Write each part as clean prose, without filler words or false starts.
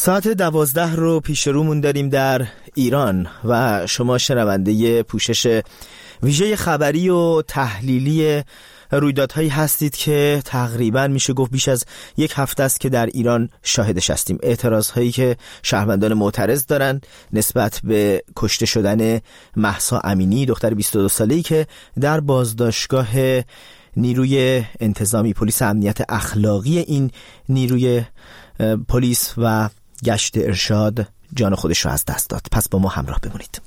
ساعت 12 رو پیش رومون داریم در ایران و شما شنونده پوشش ویژه خبری و تحلیلی رویدادهایی هستید که تقریبا میشه گفت بیش از یک هفته است که در ایران شاهدش هستیم. اعتراضهایی که شهروندان معترض دارن نسبت به کشته شدن مهسا امینی، دختر 22 ساله‌ای که در بازداشتگاه نیروی انتظامی پلیس امنیت اخلاقی این نیروی پلیس و گشت ارشاد جان خودش رو از دست داد. پس با ما همراه بمونید.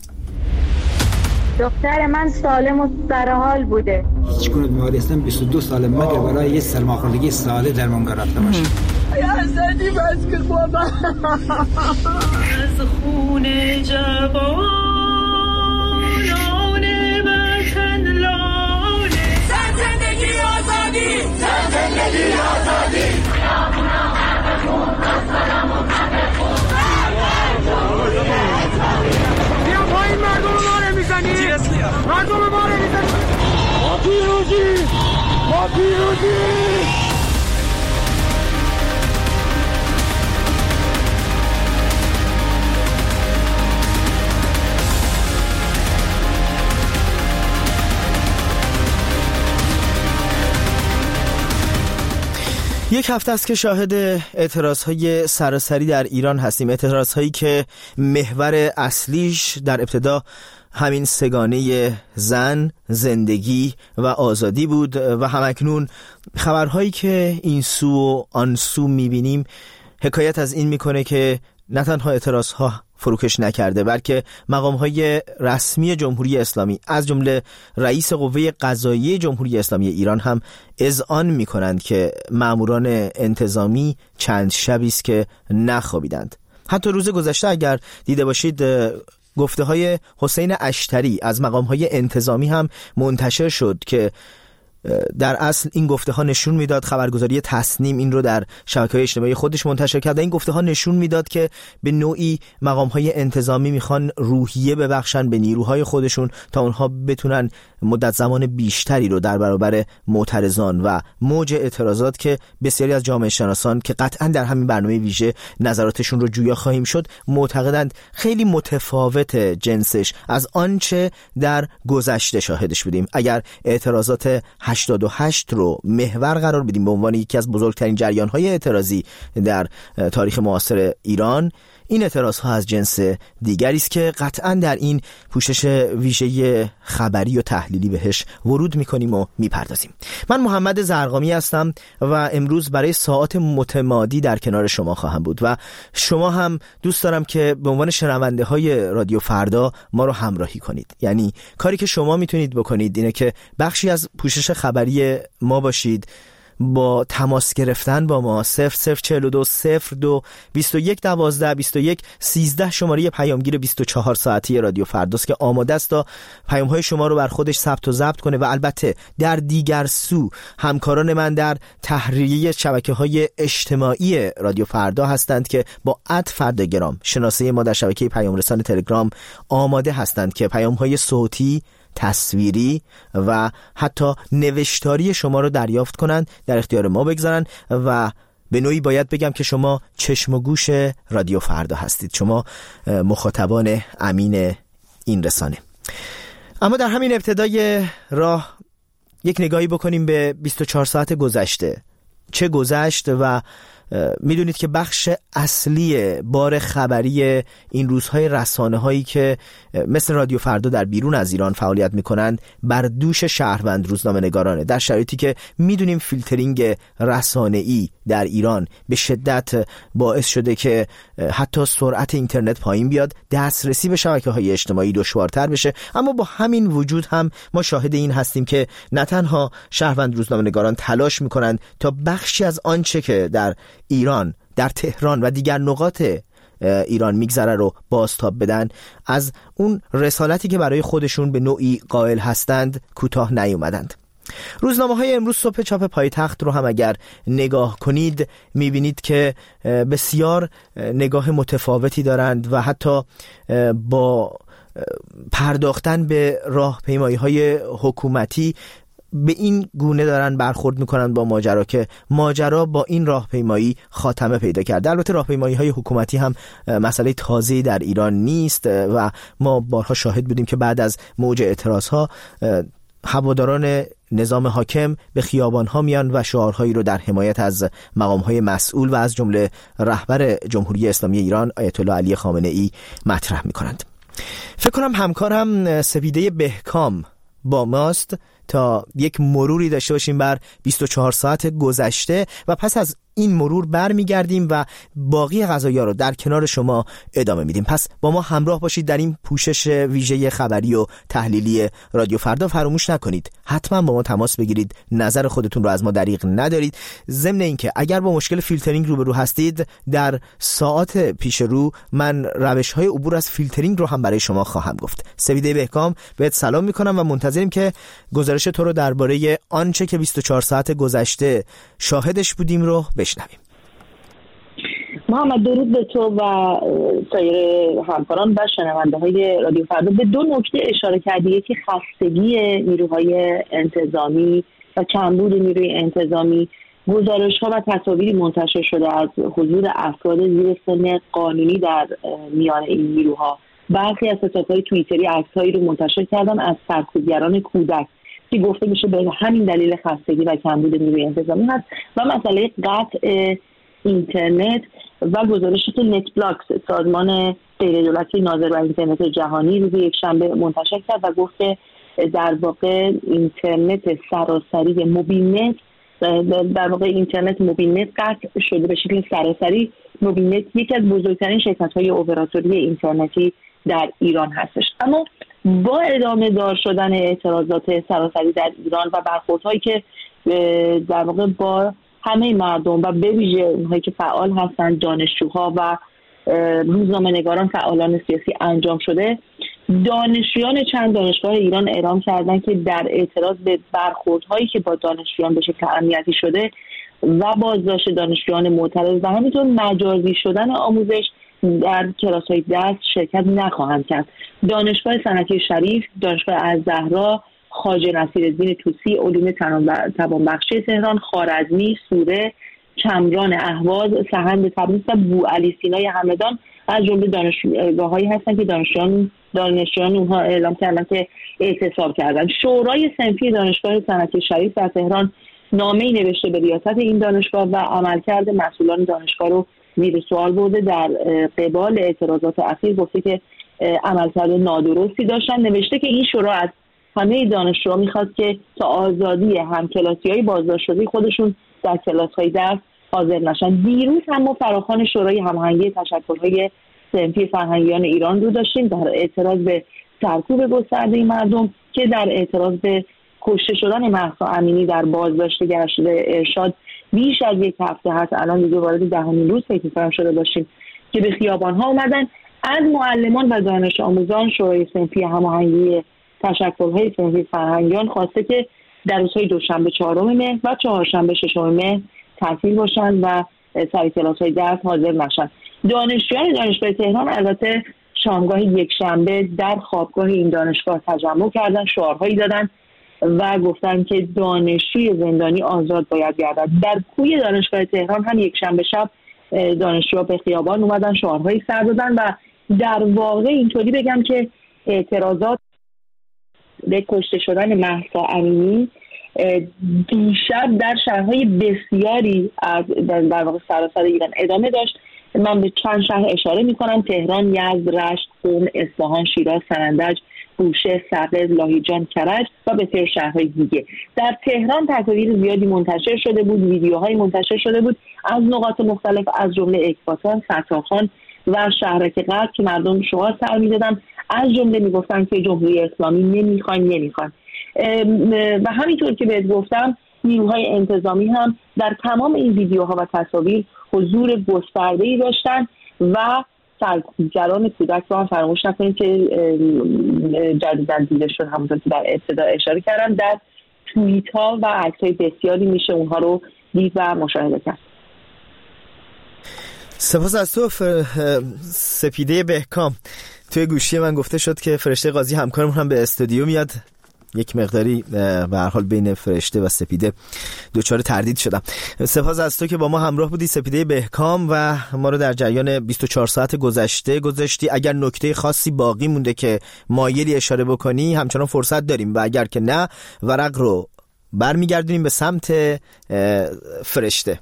دختر من سالم و سرحال بوده. هیچ گونه بیماری هستم 22 ساله مگر برای یه سرماخوردگی ساده درمان گرفته باشه. یا حسدی بس که بابا از خون جوانان وطن لاله زندگی آزادی زندگی آزادی بیا پایین مردم ما رو میزنی مردم ما رو میزنی ما پیروزی ما پیروزی. یک هفته است که شاهد اعتراضهای سراسری در ایران هستیم. اعتراضهایی که محور اصلیش در ابتدا همین سگانه زن، زندگی و آزادی بود و همکنون خبرهایی که این سو و آن سو میبینیم حکایت از این میکنه که نه تنها اعتراضها فروکش نکرده بلکه مقامهای رسمی جمهوری اسلامی از جمله رئیس قوه قضاییه جمهوری اسلامی ایران هم اذعان میکنند که ماموران انتظامی چند شبی است که نخوابیدند. حتی روز گذشته اگر دیده باشید گفته های حسین اشتری از مقامهای انتظامی هم منتشر شد که در اصل این گفته ها نشون میداد، خبرگزاری تصنیم این رو در شبکه‌های اجتماعی خودش منتشر کرده، این گفته ها نشون میداد که به نوعی مقام های انتظامی میخوان روحیه ببخشن به نیروهای خودشون تا اونها بتونن مدت زمان بیشتری رو در برابر معترضان و موج اعتراضات که بسیاری از جامعه شناسان که قطعا در همین برنامه ویژه نظراتشون رو جویا خواهیم شد معتقدند خیلی متفاوت جنسش از آنچه در گذشته شاهدش بودیم. اگر اعتراضات 88 رو محور قرار بدیم به عنوان یکی از بزرگترین جریان‌های اعتراضی در تاریخ معاصر ایران، این اعتراض‌ها از جنس دیگری است که قطعاً در این پوشش ویژه خبری و تحلیلی بهش ورود می‌کنیم و می‌پردازیم. من محمد زرقامی هستم و امروز برای ساعات متمادی در کنار شما خواهم بود و شما هم دوست دارم که به عنوان شنونده‌های رادیو فردا ما رو همراهی کنید. یعنی کاری که شما میتونید بکنید اینه که بخشی از پوشش خبری ما باشید، با تماس گرفتن با ما 0042 02 21 12 21 13 شماره پیامگیر 24 ساعتی رادیو فرداست که آماده است تا پیام‌های شما رو بر خودش ثبت و ضبط کنه و البته در دیگر سو همکاران من در تحریریه شبکه‌های اجتماعی رادیو فردا هستند که با @فرداگرام شناسه ما در شبکه پیام رسان تلگرام آماده هستند که پیام‌های صوتی، تصویری و حتی نوشتاری شما رو دریافت کنند، در اختیار ما بگذارن و به نوعی باید بگم که شما چشم و گوش رادیو فردا هستید، شما مخاطبان امین این رسانه. اما در همین ابتدای راه یک نگاهی بکنیم به 24 ساعت گذشته. چه گذشت و میدونید که بخش اصلی بار خبری این روزهای رسانه هایی که مثل رادیو فردا در بیرون از ایران فعالیت میکنند بر دوش شهروند روزنامه نگارانه، در شرایطی که میدونیم فیلترینگ رسانه‌ای در ایران به شدت باعث شده که حتی سرعت اینترنت پایین بیاد، دسترسی به شبکه‌های اجتماعی دشوارتر بشه. اما با همین وجود هم ما شاهد این هستیم که نه تنها شهروند روزنامه نگاران تلاش میکنند تا بخشی از آنچه که در ایران، در تهران و دیگر نقاط ایران میگذره رو بازتاب بدن، از اون رسالتی که برای خودشون به نوعی قائل هستند کوتاه نیومدند. روزنامه‌های امروز صبح چاپ پایتخت رو هم اگر نگاه کنید میبینید که بسیار نگاه متفاوتی دارند و حتی با پرداختن به راهپیمایی‌های حکومتی به این گونه دارن برخورد میکنن با ماجرا که ماجرا با این راهپیمایی خاتمه پیدا کرده. البته راهپیمایی‌های حکومتی هم مسئله تازه‌ای در ایران نیست و ما بارها شاهد بودیم که بعد از موج اعتراضها هواداران نظام حاکم به خیابان‌ها میان و شعارهایی رو در حمایت از مقام‌های مسئول و از جمله رهبر جمهوری اسلامی ایران آیت الله علی خامنه‌ای مطرح می‌کنند. فکر کنم همکارم سپیده بهکام با ماست تا یک مروری داشته باشیم بر 24 ساعت گذشته و پس از این مرور برمیگردیم و باقی قضایا رو در کنار شما ادامه میدیم. پس با ما همراه باشید در این پوشش ویژه خبری و تحلیلی رادیو فردا. فراموش نکنید حتما با ما تماس بگیرید، نظر خودتون رو از ما دریغ ندارید. ضمن اینکه اگر با مشکل فیلترینگ روبرو هستید در ساعات پیش رو من روش‌های عبور از فیلترینگ رو هم برای شما خواهم گفت. سپیده بهکام بهت سلام میکنم و منتظریم که گزارش تو رو درباره آنچه که 24 ساعت گذشته شاهدش بودیم رو بشنویم. محمد، درود به تو و سایر همکاران و شنونده های رادیو فردا. به دو نکته اشاره کردی، یکی خستگی نیروهای انتظامی و کمبود نیروی انتظامی. گزارش ها و تصاویری منتشر شده از حضور افراد زیر سن قانونی در میان این نیروها. برخی از حساب‌های توییتری عکس‌هایی رو منتشر کردن از سرکوبگران کودک که گفته میشه به همین دلیل خستگی و کمبود نیروی انتظامی هست. و مسئله قطع اینترنت و گزارشی که نت بلاکس، سازمان غیردولتی ناظر بر اینترنت جهانی، روز یکشنبه منتشر کرد و گفت که در واقع اینترنت سراسری موبیلنت، در واقع اینترنت موبیلنت قطع شده به شکل سراسری. موبیلنت یکی از بزرگترین شرکت‌های اپراتوری اینترنتی در ایران هستش. اما با ادامه دار شدن اعتراضات سراسری در ایران و برخوردهایی که در واقع با همه مردم و به ویژه اونهایی که فعال هستند، دانشجوها و روزنامه‌نگاران، فعالان سیاسی انجام شده، دانشجویان چند دانشگاه ایران اعلام کردند که در اعتراض به برخوردهایی که با دانشجویان به شکل امنیتی شده و بازداشت دانشجویان معترض و همینطور مجازی شدن آموزش در کلاس‌های درس شرکت نخواهند کرد. دانشگاه صنعتی شریف، دانشگاه الزهرا، خواجه نصیرالدین طوسی، علوم توانبخشی تهران، خوارزمی، سوره، چمران اهواز، سهند تبریز و بوعلی سینای همدان از جمله دانشگاه‌هایی هستند که دانشجویان اونها اعلام کردن که اعتصاب کردن. شورای صنفی دانشگاه صنعتی شریف در تهران نامه‌ای نوشته به ریاست این دانشگاه و عملکرد مسئولان دانشگاه رو زیر سوال برده. در قبال اعتراضات اخیر گفته که عملکرد نادرستی داشتن. نوشته که این شورا از همه دانشجوها میخواد که تا آزادی همکلاسی‌های بازداشت شده خودشون در کلاس‌های درس حاضر نشن. دیروز هم ما فراخوان شورای هماهنگی تشکل‌های صنفی فرهنگیان ایران رو داشتیم در اعتراض به سرکوب گسترده مردم که در اعتراض به کشته شدن مهسا امینی در بازداشت گشته ارشاد بیش از یک هفته هست. الان دیگه وارد 10مین روز فکر می‌کنم شده باشیم که به خیابان‌ها اومدن. از معلمان و دانش آموزان شورای صنفی هماهنگی تشکل‌های صنفی فرهنگیان خواسته که در روزهای دوشنبه 4 مهر و چهارشنبه 6 مهر تعطیل باشن و سر کلاس‌های درس حاضر نشن. دانشجویان دانشگاه تهران البته شامگاه یکشنبه در خوابگاه این دانشگاه تجمع کردن، شعارهایی دادن و گفتن که دانشجوی زندانی آزاد باید گردد. در کوی دانشگاه تهران هم یکشنبه شب دانشجوها به خیابان اومدن، شعارهایی سر دادن و در واقع اینطوری بگم که اعتراضات به کشته شدن مهسا امینی دیشب در شهرهای بسیاری در واقع سراسر ایران ادامه داشت. من به چند شهر اشاره میکنم: تهران، یزد، رشت، قم، اصفهان، شیراز، سنندج، بوشهر، سقز، لاهیجان، کرج و بسیار شهرهای دیگه. در تهران تصاویر زیادی منتشر شده بود، ویدیوهای منتشر شده بود از نقاط مختلف از جمله اکباتان، ستارخان و شهرک غرب که مردم شعار سر میدادن، از جمله میگفتن که جمهوری اسلامی نمیخوایم. و همینطور که بهت گفتم نیروهای انتظامی هم در تمام این ویدیوها و تصاویر حضور گسترده‌ای داشتن و سرکوبگران کودک رو هم فراموش نکنید که جدیداً دیده شد، همونطور که در ابتدا اشاره کردم در توییت ها و عکس های بسیاری میشه اونها رو دید و مشاهده کرد. سپاس از تو سپیده بهکام. توی گوشی من گفته شد که فرشته قاضی همکارمون هم به استودیو میاد یک مقداری به هر حال بین فرشته و سپیده دچار تردید شدم. سپاس از تو که با ما همراه بودی سپیده بهکام و ما رو در جریان 24 ساعت گذشتی. اگر نکته خاصی باقی مونده که مایلی اشاره بکنی همچنان فرصت داریم و اگر که نه ورق رو برمیگردونیم به سمت فرشته.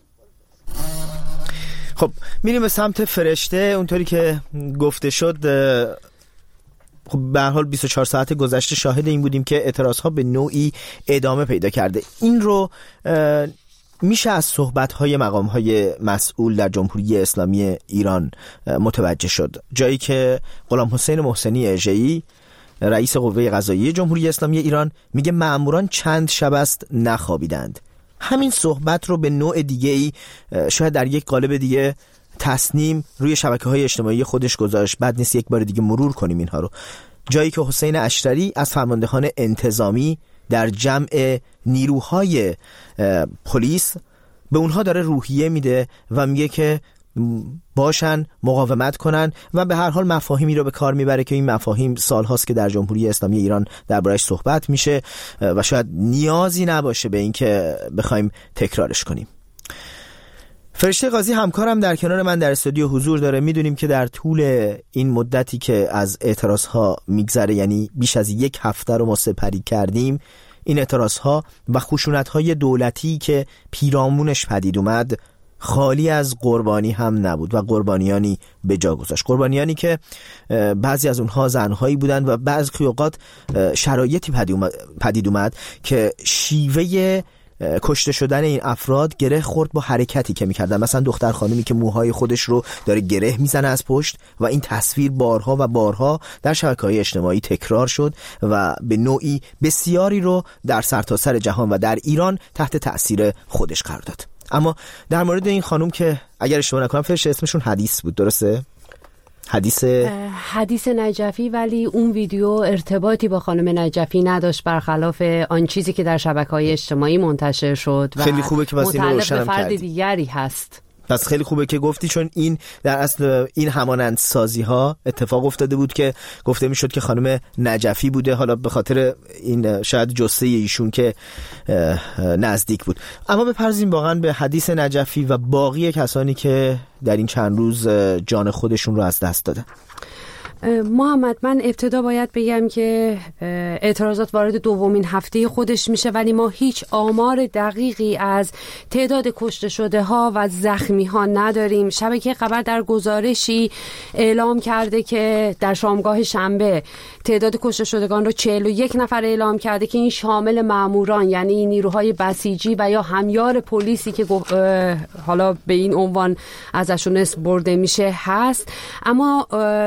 خب میریم به سمت فرشته. اونطوری که گفته شد خب به هر حال 24 ساعت گذشته شاهد این بودیم که اعتراضها به نوعی ادامه پیدا کرده. این رو میشه از صحبت‌های مقام‌های مسئول در جمهوری اسلامی ایران متوجه شد، جایی که غلام حسین محسنی اژه‌ای رئیس قوه قضاییه جمهوری اسلامی ایران میگه مأموران چند شب است نخوابیدند. همین صحبت رو به نوع دیگه‌ای شاید در یک قالب دیگه تصنیم روی شبکه‌های اجتماعی خودش گذاشت. بعد نیست یک بار دیگه مرور کنیم اینها رو. جایی که حسین اشتری از فرماندهان انتظامی در جمع نیروهای پلیس به اونها داره روحیه میده و میگه که باشن، مقاومت کنن و به هر حال مفاهیمی رو به کار میبره که این مفاهیم سالهاست که در جمهوری اسلامی ایران دربارش صحبت میشه و شاید نیازی نباشه به این که بخوایم تکرارش کنیم. فرشته قاضی همکارم در کنار من در استودیو حضور داره. میدونیم که در طول این مدتی که از اعتراضها میگذره، یعنی بیش از 1 هفته رو ما سپری کردیم، این اعتراضها و خشونت‌های دولتی که پیرامونش پدید اومد خالی از قربانی هم نبود و قربانیانی به جا گذاشت. قربانیانی که بعضی از اونها زنهایی بودند و بعضی اوقات شرایطی پدید اومد که شیوه کشته شدن این افراد گره خورد با حرکتی که میکردن. مثلا دختر خانمی که موهای خودش رو داره گره میزنه از پشت و این تصویر بارها و بارها در شبکه‌های اجتماعی تکرار شد و به نوعی بسیاری رو در سرتاسر جهان و در ایران تحت تأثیر خودش قرار داد. اما در مورد این خانم که اگر اشتباه نکنم فرشته اسمشون حدیث بود، درسته؟ حدیث نجفی، ولی اون ویدیو ارتباطی با خانم نجفی نداشت برخلاف آن چیزی که در شبکه‌های اجتماعی منتشر شد و خیلی خوبه که متعلق به فرد دیگری هست. پس خیلی خوبه که گفتی، چون این در اصل این همانند سازی ها اتفاق افتاده بود که گفته میشد که خانم نجفی بوده، حالا به خاطر این شاید جثه ایشون که نزدیک بود. اما بپرزیم واقعا به حدیث نجفی و باقی کسانی که در این چند روز جان خودشون رو از دست دادن. محمد، من ابتدا باید بگم که اعتراضات وارد دومین هفته خودش میشه، ولی ما هیچ آمار دقیقی از تعداد کشته شده ها و زخمی ها نداریم. شبکه خبر در گزارشی اعلام کرده که در شامگاه شنبه تعداد کشته شدگان رو 41 نفر اعلام کرده که این شامل ماموران، یعنی نیروهای بسیجی و یا همیار پلیسی که حالا به این عنوان ازشون اسم برده میشه هست. اما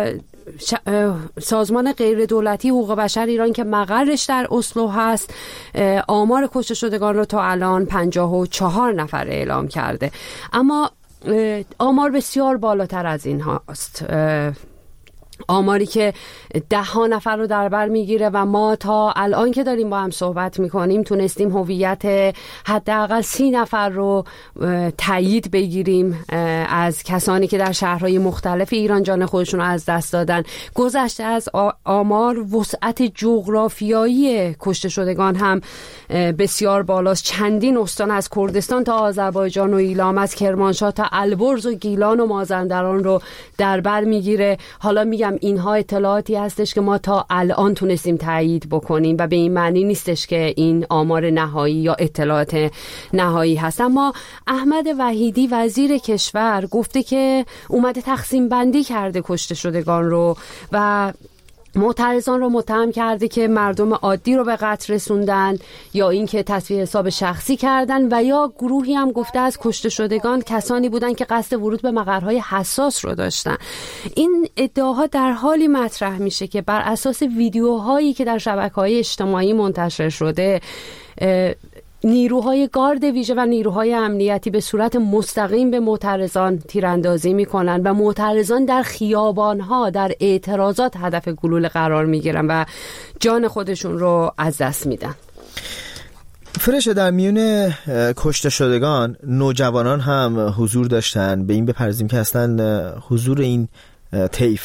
سازمان غیر دولتی حقوق بشر ایران که مقرش در اسلو هست آمار کشته شدگان رو تا الان 54 نفر اعلام کرده. اما آمار بسیار بالاتر از این هاست، آماری که 10 نفر رو در بر میگیره و ما تا الان که داریم با هم صحبت میکنیم تونستیم هویت حداقل 30 نفر رو تایید بگیریم از کسانی که در شهرهای مختلف ایران جان خودشون رو از دست دادن. گذشته از آمار، وسعت جغرافیایی کشته شدگان هم بسیار بالاست. چندین استان از کردستان تا آذربایجان و ایلام، از کرمانشاه تا البرز و گیلان و مازندران رو در بر میگیره. حالا میگم اینها اطلاعاتی هستش که ما تا الان تونستیم تایید بکنیم و به این معنی نیستش که این آمار نهایی یا اطلاعات نهایی هست. اما احمد وحیدی وزیر کشور گفته که اومده تقسیم بندی کرده کشته شدگان رو و معترضان رو متهم کرده که مردم عادی رو به قتل رسوندن یا اینکه تصفیه حساب شخصی کردن و یا گروهی هم گفته از کشته شدگان کسانی بودن که قصد ورود به مقرهای حساس رو داشتن. این ادعاها در حالی مطرح میشه که بر اساس ویدیوهایی که در شبکه‌های اجتماعی منتشر شده نیروهای گارد ویژه و نیروهای امنیتی به صورت مستقیم به معترضان تیراندازی میکنن و معترضان در خیابانها در اعتراضات هدف گلوله قرار میگیرن و جان خودشون رو از دست میدن. فرشته، در میون کشته شدگان نوجوانان هم حضور داشتن. به این بپرزیم که اصلا حضور این طیف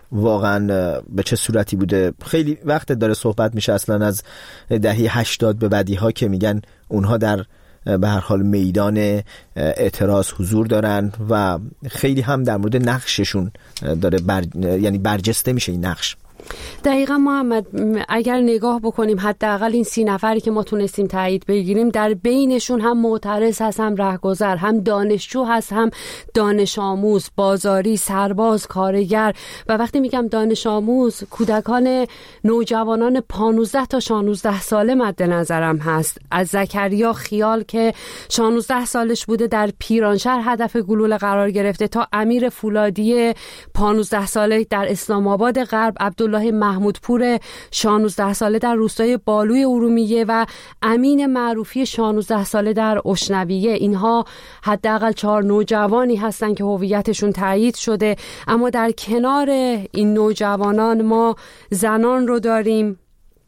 واقعا به چه صورتی بوده. خیلی وقت داره صحبت میشه اصلا از دهه 80 به بعدی‌ها که میگن اونها در به هر حال میدان اعتراض حضور دارن و خیلی هم در مورد نقششون داره یعنی برجسته میشه این نقش. دقیقا محمد، اگر نگاه بکنیم حداقل این 30 نفری که ما تونستیم تایید بگیریم، در بینشون هم معترض هست، هم رهگذر، هم دانشجو هست، هم دانش آموز، بازاری، سرباز، کارگر. و وقتی میگم دانش آموز، کودکان نوجوانان 15 تا 16 ساله مد نظرم هست. از زکریا خیال که 16 سالش بوده در پیرانشهر هدف گلوله قرار گرفته، تا امیر فولادی 15 ساله در اسلام آباد غرب، عبدالله محمودپور 16 ساله در روستای بالوی ارومیه و امین معروفی 16 ساله در اشنویه. اینها حداقل 4 نوجوانی هستن که هویتشون تایید شده. اما در کنار این نوجوانان ما زنان رو داریم.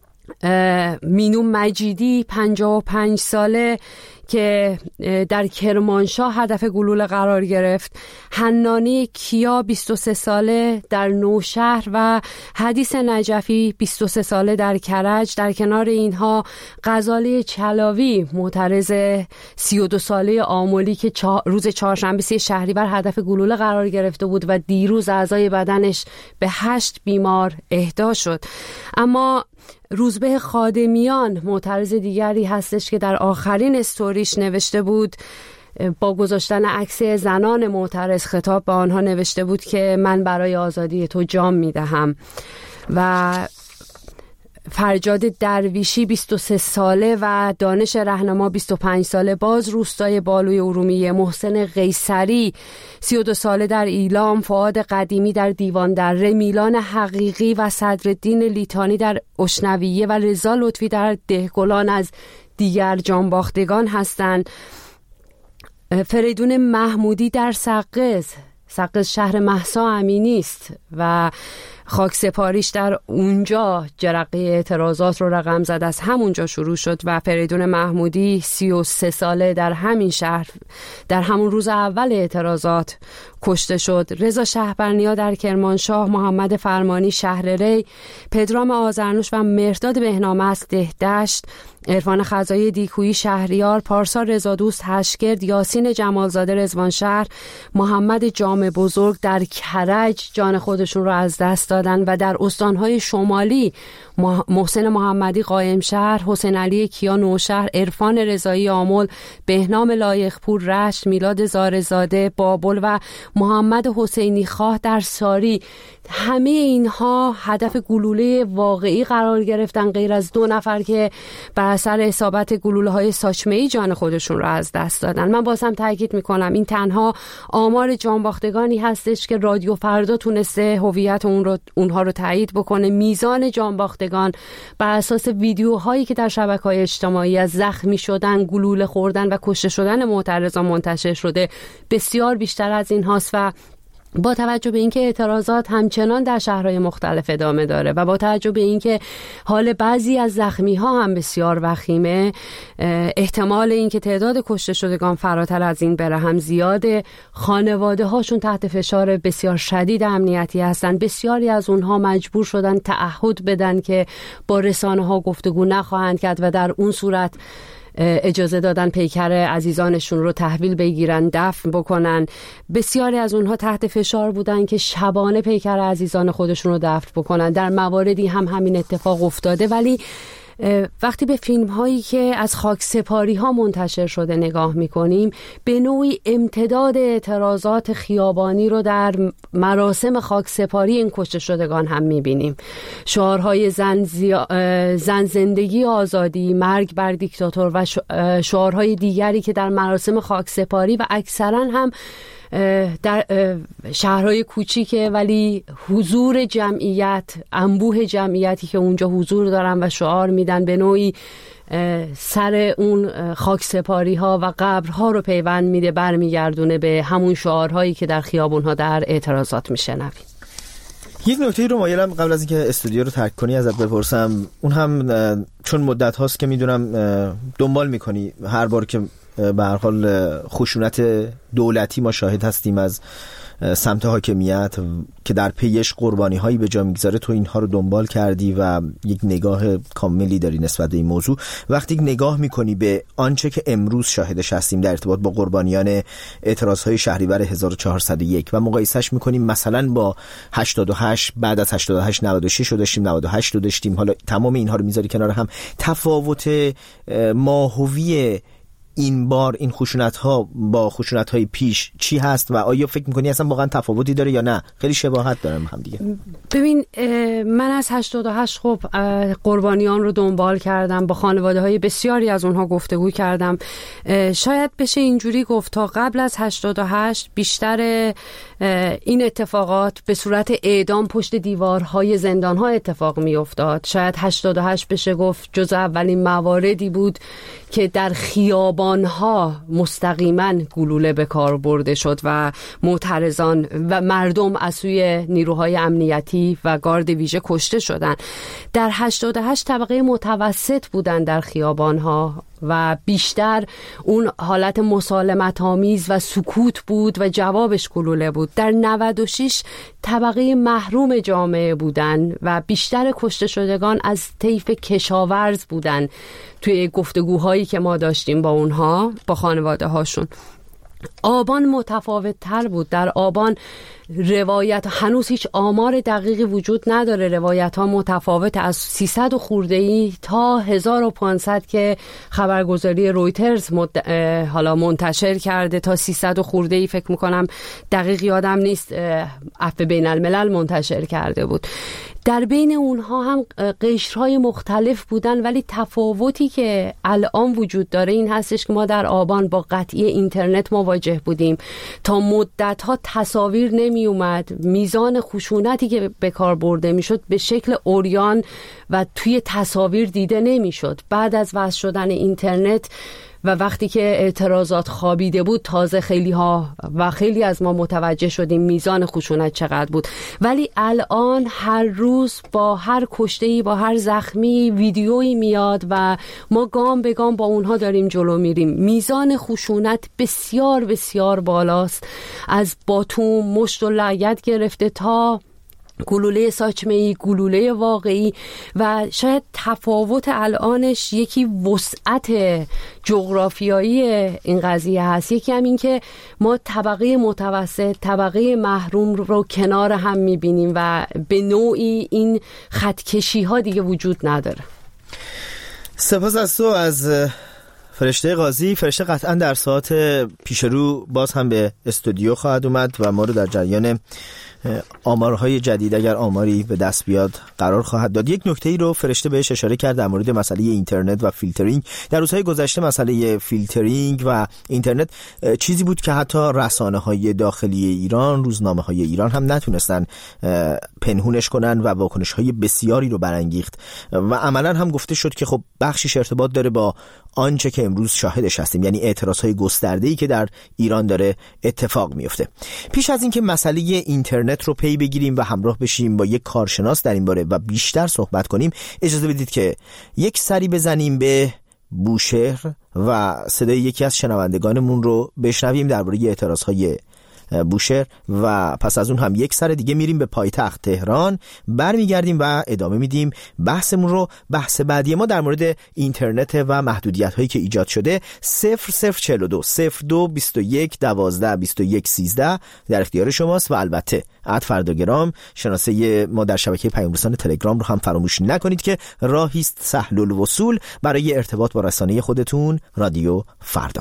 مینو مجیدی 55 ساله که در کرمانشاه هدف گلوله قرار گرفت، حنانی کیا 23 ساله در نوشهر و حدیث نجفی 23 ساله در کرج. در کنار اینها غزاله چلاوی معترض 32 ساله آملی که روز چهارشنبه 3 شهریور هدف گلوله قرار گرفته بود و دیروز اعضای بدنش به 8 بیمار اهدا شد. اما روزبه خادمیان معترض دیگری هستش که در آخرین استوریش نوشته بود، با گذاشتن عکس زنان معترض خطاب به آنها نوشته بود که من برای آزادی تو جان میدهم. و فرجاد درویشی 23 ساله و دانش رهنما 25 ساله باز روستای بالوی ارومیه، محسن قیصری 32 ساله در ایلام، فؤاد قدیمی در دیوان دره، میلان حقیقی و صدرالدین لیتانی در اشنویه و رضا لطفی در دهگلان از دیگر جانباختگان هستند. فریدون محمودی در سقز شهر مهسا امینی است و خاک سپاریش در اونجا جرقه اعتراضات رو رقم زد، از همونجا شروع شد و فریدون محمودی 33 ساله در همین شهر در همون روز اول اعتراضات کشته شد. رضا شهبرنیا در کرمانشاه، محمد فرمانی شهر ری، پدرام آذرنوش و مهرداد بهنامست دهدشت، عرفان خزایی دیکویی شهریار، پارسا رضادوست هشگرد، یاسین جمالزاده رضوانشهر، محمد جام بزرگ در کرج جان خودشون رو از دست دادن و در استانهای شمالی محسن محمدی قائمشهر، حسین علی کیا نوشهر، عرفان رضایی آمل، بهنام لایقپور رشت، میلاد زارزاده بابل و محمد حسینی خواه در ساری. همه اینها هدف گلوله واقعی قرار گرفتن، غیر از 2 نفر که بر اثر اصابت گلوله های ساچمه‌ای جان خودشون را از دست دادن. من بازم تاکید میکنم این تنها آمار جانباختگانی هستش که رادیو فردا تونسته هویت اونها رو تایید بکنه. میزان جانباختگان بر اساس ویدیوهایی که در شبکه‌های اجتماعی از زخمی شدن، گلوله خوردن و کشته شدن معترضان منتشر شده بسیار بیشتر از این هاست و با توجه به اینکه اعتراضات همچنان در شهرهای مختلف ادامه داره و با توجه به اینکه حال بعضی از زخمی ها هم بسیار وخیمه، احتمال اینکه تعداد کشته شدگان فراتر از این بره هم زیاده. خانواده هاشون تحت فشار بسیار شدید امنیتی هستن. بسیاری از اونها مجبور شدن تعهد بدن که با رسانه ها گفتگو نخواهند کرد و در اون صورت اجازه دادن پیکر عزیزانشون رو تحویل بگیرن، دفن بکنن. بسیاری از اونها تحت فشار بودن که شبانه پیکر عزیزان خودشون رو دفن بکنن. در مواردی هم همین اتفاق افتاده، ولی وقتی به فیلم هایی که از خاک سپاری ها منتشر شده نگاه میکنیم، به نوعی امتداد اعتراضات خیابانی رو در مراسم خاک سپاری این کشته شدگان هم میبینیم. شعارهای زن زندگی آزادی، مرگ بر دیکتاتور و شعارهای دیگری که در مراسم خاک سپاری و اکثرا هم در شهرهای کوچیکه ولی حضور جمعیت، انبوه جمعیتی که اونجا حضور دارن و شعار میدن، به نوعی سر اون خاک سپاری ها و قبرها رو پیوند میده، برمیگردونه به همون شعارهایی که در خیابونها در اعتراضات میشنویم. یک نکته رو مایلم قبل از اینکه استودیو رو ترک کنی ازت بپرسم، اون هم چون مدت هاست که میدونم دنبال میکنی، هر بار که به هر حال خشونت دولتی ما شاهد هستیم از سمت حاکمیت که در پیش قربانی هایی به جا میگذاره، تو اینها رو دنبال کردی و یک نگاه کاملی داری نسبت به این موضوع. وقتی نگاه میکنی به آنچه که امروز شاهدش هستیم در ارتباط با قربانیان اعتراض های شهریور 1401 و مقایسهش میکنیم مثلا با 88، بعد از 88 96 رو داشتیم، 98 رو داشتیم، حالا تمام اینها رو میذاری کنار هم، تفاوت ماهوی این بار این خشونت‌ها با خشونت‌های پیش چی هست و آیا فکر می‌کنی اصلا واقعا تفاوتی داره یا نه خیلی شباهت دارن هم دیگه؟ ببین، من از 88 خب قربانیان رو دنبال کردم، با خانواده‌های بسیاری از اونها گفتگو کردم. شاید بشه اینجوری گفت تا قبل از 88 بیشتر این اتفاقات به صورت اعدام پشت دیوارهای زندان‌ها اتفاق می‌افتاد. شاید 88 بشه گفت جزو اولین مواردی بود که در خیابان‌ها مستقیما گلوله به کار برده شد و معترضان و مردم از سوی نیروهای امنیتی و گارد ویژه کشته شدند. در 88 طبقه متوسط بودند در خیابان‌ها و بیشتر اون حالت مسالمت آمیز و سکوت بود و جوابش گلوله بود. در 96 طبقه محروم جامعه بودن و بیشتر کشته شدگان از طیف کشاورز بودن توی گفتگوهایی که ما داشتیم با اونها، با خانواده هاشون. آبان متفاوت تر بود. در آبان روایت هنوز هیچ آمار دقیقی وجود نداره، روایت ها متفاوت، از 300 خورده‌ای تا 1500 که خبرگزاری رویترز حالا منتشر کرده تا 300 خورده‌ای، فکر میکنم دقیق یادم نیست، عفو بین الملل منتشر کرده بود. در بین اونها هم قشرهای مختلف بودن، ولی تفاوتی که الان وجود داره این هستش که ما در آبان با قطعی اینترنت مواجه بودیم. تا مدت‌ها تصاویر نمی اومد، میزان خشونتی که به کار برده میشد به شکل عریان و توی تصاویر دیده نمیشد. بعد از وضع شدن اینترنت و وقتی که اعتراضات خوابیده بود، تازه خیلی از ما متوجه شدیم میزان خشونت چقدر بود. ولی الان هر روز با هر کشته‌ای، با هر زخمی ویدیویی میاد و ما گام به گام با اونها داریم جلو میریم. میزان خشونت بسیار بسیار بالاست، از باتوم، مشت و لگد گرفته تا گلوله ساچمه‌ای، گلوله واقعی. و شاید تفاوت الانش یکی وسعت جغرافیایی این قضیه هست، یکی هم این که ما طبقه متوسط، طبقه محروم رو کنار هم میبینیم و به نوعی این خطکشی ها دیگه وجود نداره. سپاس از تو، از فرشته قاضی. فرشته قطعا در ساعت پیش رو باز هم به استودیو خواهد اومد و ما رو در جریان آمارهای جدید، اگر آماری به دست بیاد، قرار خواهد داد. یک نکته‌ای رو فرشته بهش اشاره کرد در مورد مسئله اینترنت و فیلترینگ. در روزهای گذشته مسئله فیلترینگ و اینترنت چیزی بود که حتی رسانه‌های داخلی ایران، روزنامه‌های ایران هم نتونستن پنهونش کنن و واکنش‌های بسیاری رو برانگیخت و عملاً هم گفته شد که خب بخشش ارتباط داره با آنچه که امروز شاهدش هستیم، یعنی اعتراضهای گسترده‌ای که در ایران داره اتفاق میفته. پیش از اینکه مسئله اینترنت رو پی بگیریم و همراه بشیم با یک کارشناس در این باره و بیشتر صحبت کنیم، اجازه بدید که یک سری بزنیم به بوشهر و صدای یکی از شنوندگانمون رو بشنویم درباره اعتراضهای بوشهر و پس از اون هم یک سر دیگه میریم به پایتخت تهران، برمیگردیم و ادامه میدیم بحثمون رو. بحث بعدی ما در مورد اینترنت و محدودیت هایی که ایجاد شده. 0042 02 21 12 21 13 در اختیار شماست و البته @فرداگرام شناسه ما در شبکه پیام‌رسان تلگرام رو هم فراموش نکنید که راهی است سهل الوصول برای ارتباط با رسانه خودتون، رادیو فردا.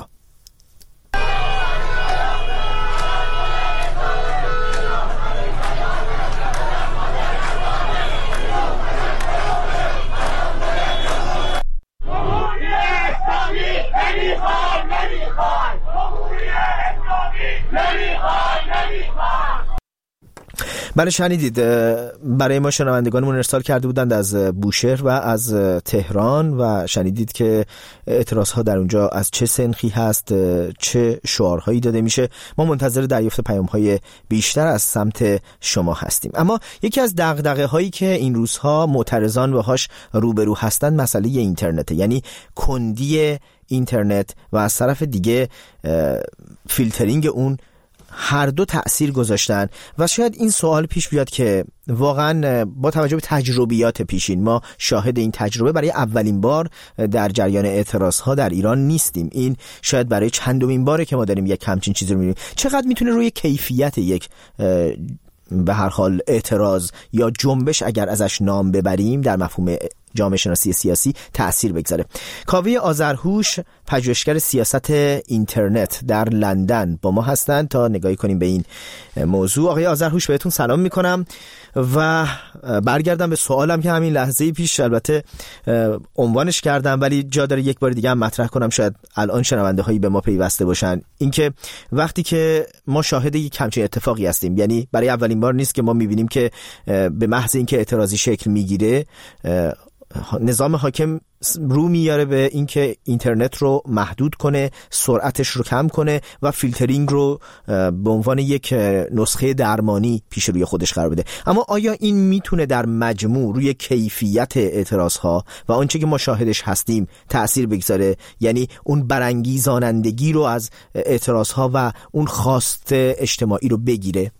بله، شنیدید، برای ما شنوندگانمون ارسال کرده بودند از بوشهر و از تهران و شنیدید که اعتراضها در اونجا از چه سنخی هست، چه شعارهایی داده میشه. ما منتظر دریافت پیام‌های بیشتر از سمت شما هستیم. اما یکی از دغدغه هایی که این روزها معترضان باهاش روبرو هستند مسئله اینترنته، یعنی کندی اینترنت و از طرف دیگه فیلترینگ اون هر دو تأثیر گذاشتن و شاید این سوال پیش بیاد که واقعا با توجه به تجربیات پیشین ما شاهد این تجربه برای اولین بار در جریان اعتراضها در ایران نیستیم. این شاید برای چندمین باره که ما داریم یک همچین چیزی رو می‌بینیم. چقدر میتونه روی کیفیت یک به هر حال اعتراض یا جنبش اگر ازش نام ببریم در مفهوم جامعه شناسی سیاسی تأثیر بگذاره؟ کاوه آذرهوش پژوهشگر سیاست اینترنت در لندن با ما هستند تا نگاهی کنیم به این موضوع. آقای آذرهوش بهتون سلام میکنم و برگردم به سوالم که همین لحظه پیش البته عنوانش کردم ولی جا داره یک بار دیگه هم مطرح کنم، شاید الان شنونده هایی به ما پیوسته باشن. اینکه وقتی که ما شاهد یک همچین اتفاقی هستیم، یعنی برای اولین بار نیست که ما میبینیم که به محض اینکه اعتراضی شکل میگیره نظام حاکم رو میاره به اینکه اینترنت رو محدود کنه، سرعتش رو کم کنه و فیلترینگ رو به عنوان یک نسخه درمانی پیش روی خودش قرار بده. اما آیا این میتونه در مجموع روی کیفیت اعتراضها و آنچه که ما شاهدش هستیم تأثیر بگذاره؟ یعنی اون برانگیزانندگی رو از اعتراضها و اون خواست اجتماعی رو بگیره؟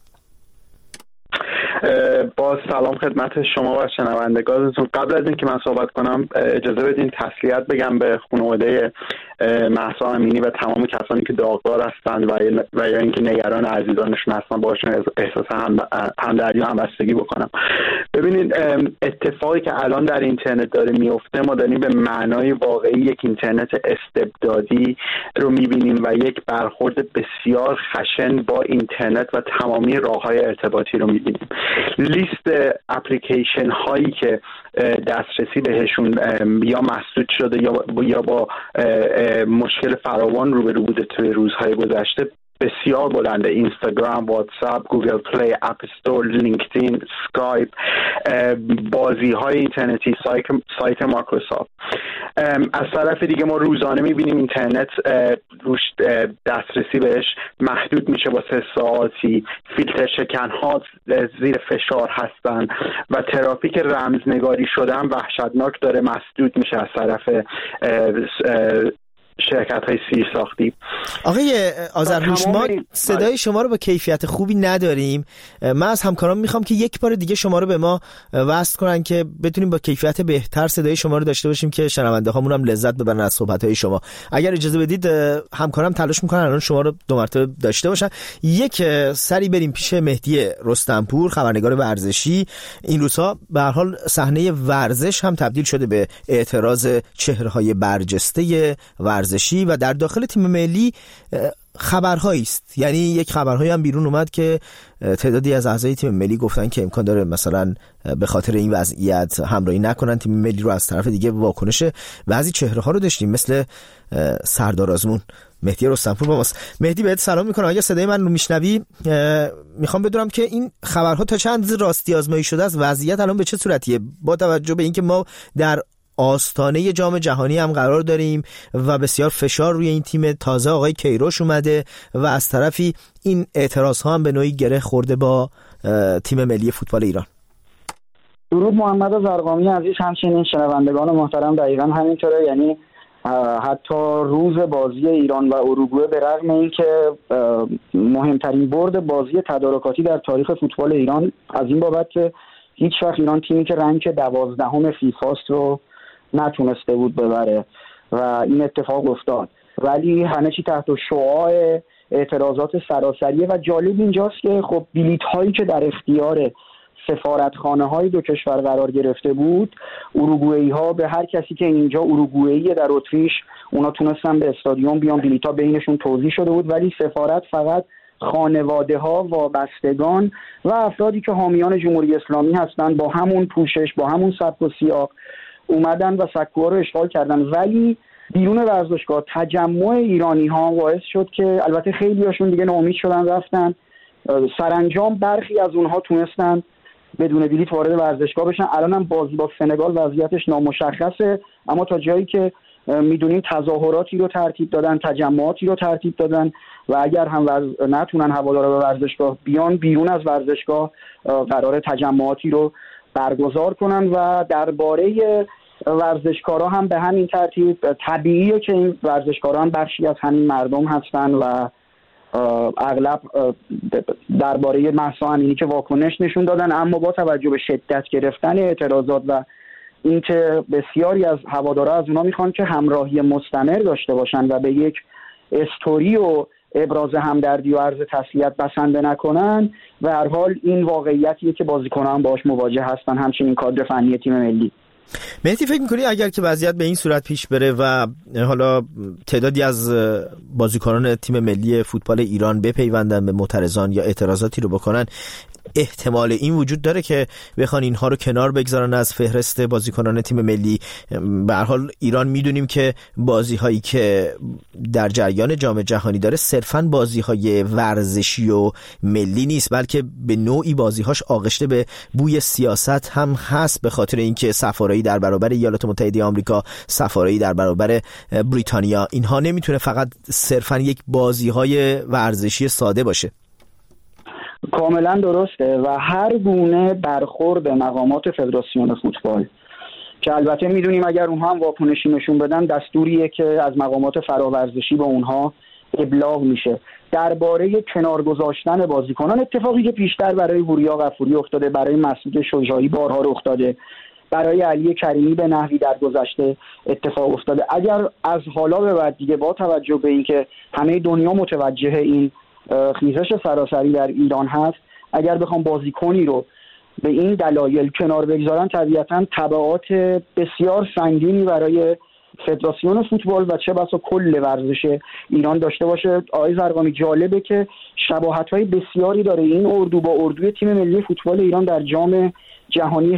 با سلام خدمت شما و شنوندگانتون. قبل از اینکه من صحبت کنم اجازه بدین تسلیت بگم به خانواده مهسا امینی و تمام کسانی که داغدار هستند و یا اینکه نگران عزیزانشون هستن، باشون احساس همدردی و همبستگی بکنم. ببینید اتفاقی که الان در اینترنت داره میفته، ما داریم به معنای واقعی یک اینترنت استبدادی رو میبینیم و یک برخورد بسیار خشن با اینترنت و تمامی راه‌های ارتباطی رو میبینیم. لیست اپلیکیشن هایی که دسترسی بهشون یا مسدود شده یا با مشکل فراوان روبرو بوده توی روزهای گذشته بسیار بلنده. اینستاگرام، واتساپ، گوگل پلی، اپ استور، لینکدین، اسکایپ، بازی های اینترنتی، سایت مایکروسافت. از طرف دیگه ما روزانه میبینیم اینترنت روش دسترسی بهش محدود میشه با 3 ساعتی، فیلتر شکن ها زیر فشار هستن و ترافیک رمزنگاری شدن وحشتناک داره مسدود میشه از طرف شرکت‌های سیرساختی. آقای آذرهوش، ما صدای شما رو با کیفیت خوبی نداریم. من از همکاران میخوام که یک بار دیگه شما رو به ما وصل کنن که بتونیم با کیفیت بهتر صدای شما رو داشته باشیم که شنونده هامون هم لذت ببرن از صحبت‌های شما. اگر اجازه بدید همکارم تلاش میکنن الان شما رو 2 مرتبه داشته باشن. یک سری بریم پیش مهدی رستمپور، خبرنگار ورزشی. این روزها به هر حال صحنه ورزش هم تبدیل شده به اعتراض چهره‌های برجسته ورزشی و در داخل تیم ملی خبرهایی است. یعنی یک خبرهایی هم بیرون اومد که تعدادی از اعضای تیم ملی گفتن که امکان داره مثلا به خاطر این وضعیت همراهی نکنن تیم ملی رو. از طرف دیگه واکنش بعضی چهره ها رو داشتیم مثل سردار آزمون. مهدی رستمپور با ماست. مهدی بهت سلام میکنم. اگه صدای من رو میشنوی میخوام بدونم که این خبرها تا چند راستی آزمایی شده است؟ وضعیت الان به چه صورتیه با توجه به اینکه ما در آستانه جام جهانی هم قرار داریم و بسیار فشار روی این تیم، تازه آقای کیروش اومده و از طرفی این اعتراض ها هم به نوعی گره خورده با تیم ملی فوتبال ایران؟ درود محمد زرقامی عزیز، همچنین شنوندگان محترم. دقیقاً همینطوره. یعنی حتی روز بازی ایران و اروگوئه به رغم اینکه مهمترین برد بازی تدارکاتی در تاریخ فوتبال ایران از این بابت که هیچ وقت ایران تیمی که رنک 12 فیفاست رو نتونسته بود ببره و این اتفاق افتاد، ولی همه چی تحت شعاع اعتراضات سراسریه. و جالب اینجاست که خب بلیط هایی که در اختیار سفارتخانه های 2 کشور قرار گرفته بود، اروگوئی ها به هر کسی که اینجا اروگوئی در اتریش اونا تونستن به استادیوم بیان، بلیط ها بینشون توزیع شده بود، ولی سفارت فقط خانواده ها، وابستگان و افرادی که حامیان جمهوری اسلامی هستند با همون پوشش، با همون سبک و سیاق اومدن و سکوها رو اشغال کردن. ولی بیرون ورزشگاه تجمع ایرانی ها باعث شد که البته خیلی هاشون دیگه ناامید شدن رفتن. سرانجام برخی از اونها تونستن بدون بلیط وارد ورزشگاه بشن. الان هم بازی با سنگال وضعیتش نامشخصه، اما تا جایی که میدونیم تظاهراتی رو ترتیب دادن، تجمعاتی رو ترتیب دادن و اگر هم نتونن هوادارا به ورزشگاه بیان، بیرون از ورزشگاه قرار تجمعاتی رو برگزار کنن. و درباره ورزشکارا هم به همین ترتیب طبیعیه که این ورزشکارا هم بخشی از همین مردم هستن و اغلب درباره مهسا امینی که واکنش نشون دادن، اما با توجه به شدت گرفتن اعتراضات و اینکه بسیاری از هوادارا از اونا میخوان که همراهی مستمر داشته باشن و به یک استوری و ابراز همدردی و عرض تسلیت بسنده نکنن، و هر حال این واقعیتیه که بازیکنان باهاش مواجه هستن، همچنین کادر فنی تیم ملی. مهدی، فکر می‌کنی اگر که وضعیت به این صورت پیش بره و حالا تعدادی از بازیکنان تیم ملی فوتبال ایران بپیوندن به معترضان یا اعتراضاتی رو بکنن، احتمال این وجود داره که بخوان اینها رو کنار بگذارن از فهرست بازیکنان تیم ملی؟ به هر حال ایران میدونیم که بازی‌هایی که در جریان جام جهانی داره صرفاً بازی‌های ورزشی و ملی نیست، بلکه به نوعی بازی‌هاش آغشته به بوی سیاست هم هست، به خاطر اینکه سفارایی در برابر ایالات متحده آمریکا، سفارایی در برابر بریتانیا، اینها نمیتونه فقط صرفاً یک بازی‌های ورزشی ساده باشه. کاملا درسته و هر گونه برخورد مقامات فدراسیون فوتبال که البته میدونیم اگر اونها هم واکنشی نشون بدن، دستوریه که از مقامات فراورزشی با اونها ابلاغ میشه درباره کنار گذاشتن بازیکنان، اتفاقی که پیشتر برای وریا غفوری افتاده، برای مسعود شجاعی بارها رخ داده، برای علی کریمی به نحوی در گذشته اتفاق افتاده. اگر از حالا به بعد دیگه با توجه به اینکه همه دنیا متوجه این خیزش سراسری در ایران هست، اگر بخوام بازیکنی رو به این دلایل کنار بگذارن، طبیعتاً تبعات بسیار سنگینی برای فدراسیون فوتبال و چه بسا کل ورزش ایران داشته باشه. آقای زرقامی، جالبه که شباهت‌های بسیاری داره این اردو با اردوی تیم ملی فوتبال ایران در جام جهانی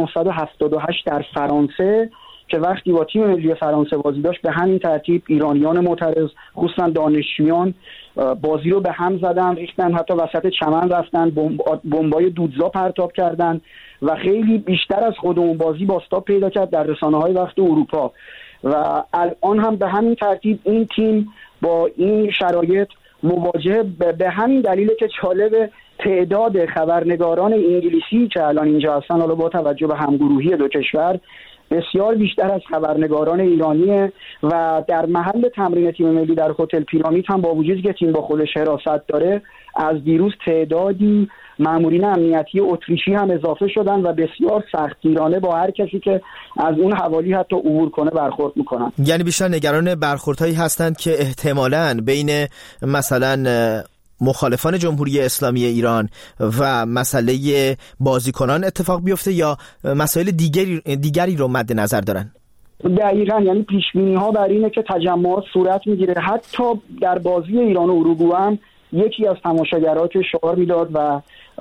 1978 در فرانسه، که وقتی با تیم ملی فرانسه بازی داشت به همین ترتیب ایرانیان معترض، خصوصا دانشجویان، بازی رو به هم زدن، ریختن، حتی وسط چمن رفتن، بمبای دودزا پرتاب کردن و خیلی بیشتر از خود اون بازی بازتاب پیدا کرد در رسانه‌های وقت اروپا. و الان هم به همین ترتیب این تیم با این شرایط مواجه به همین دلیله که جالب تعداد خبرنگاران انگلیسی که الان اینجا هستن، حالا با توجه به همگروهی دو کشور، بسیار بیشتر از خبرنگاران ایرانیه و در محل تمرین تیم ملی در هتل پیرامید هم با وجودی که تیم با خودش حراست داره، از دیروز تعدادی مامورین امنیتی اتریشی هم اضافه شدن و بسیار سختگیرانه با هر کسی که از اون حوالی حتی عبور کنه برخورد میکنن. یعنی بیشتر نگران برخوردهایی هستند که احتمالاً بین مثلا مخالفان جمهوری اسلامی ایران و مسئله بازیکنان اتفاق بیفته، یا مسائل دیگری رو مد نظر دارن؟ دقیقاً، یعنی پیشبینی ها بر اینه که تجمعات صورت میگیره. حتی در بازی ایران و اروگوئه هم یکی از تماشاگرها که شعار میداد و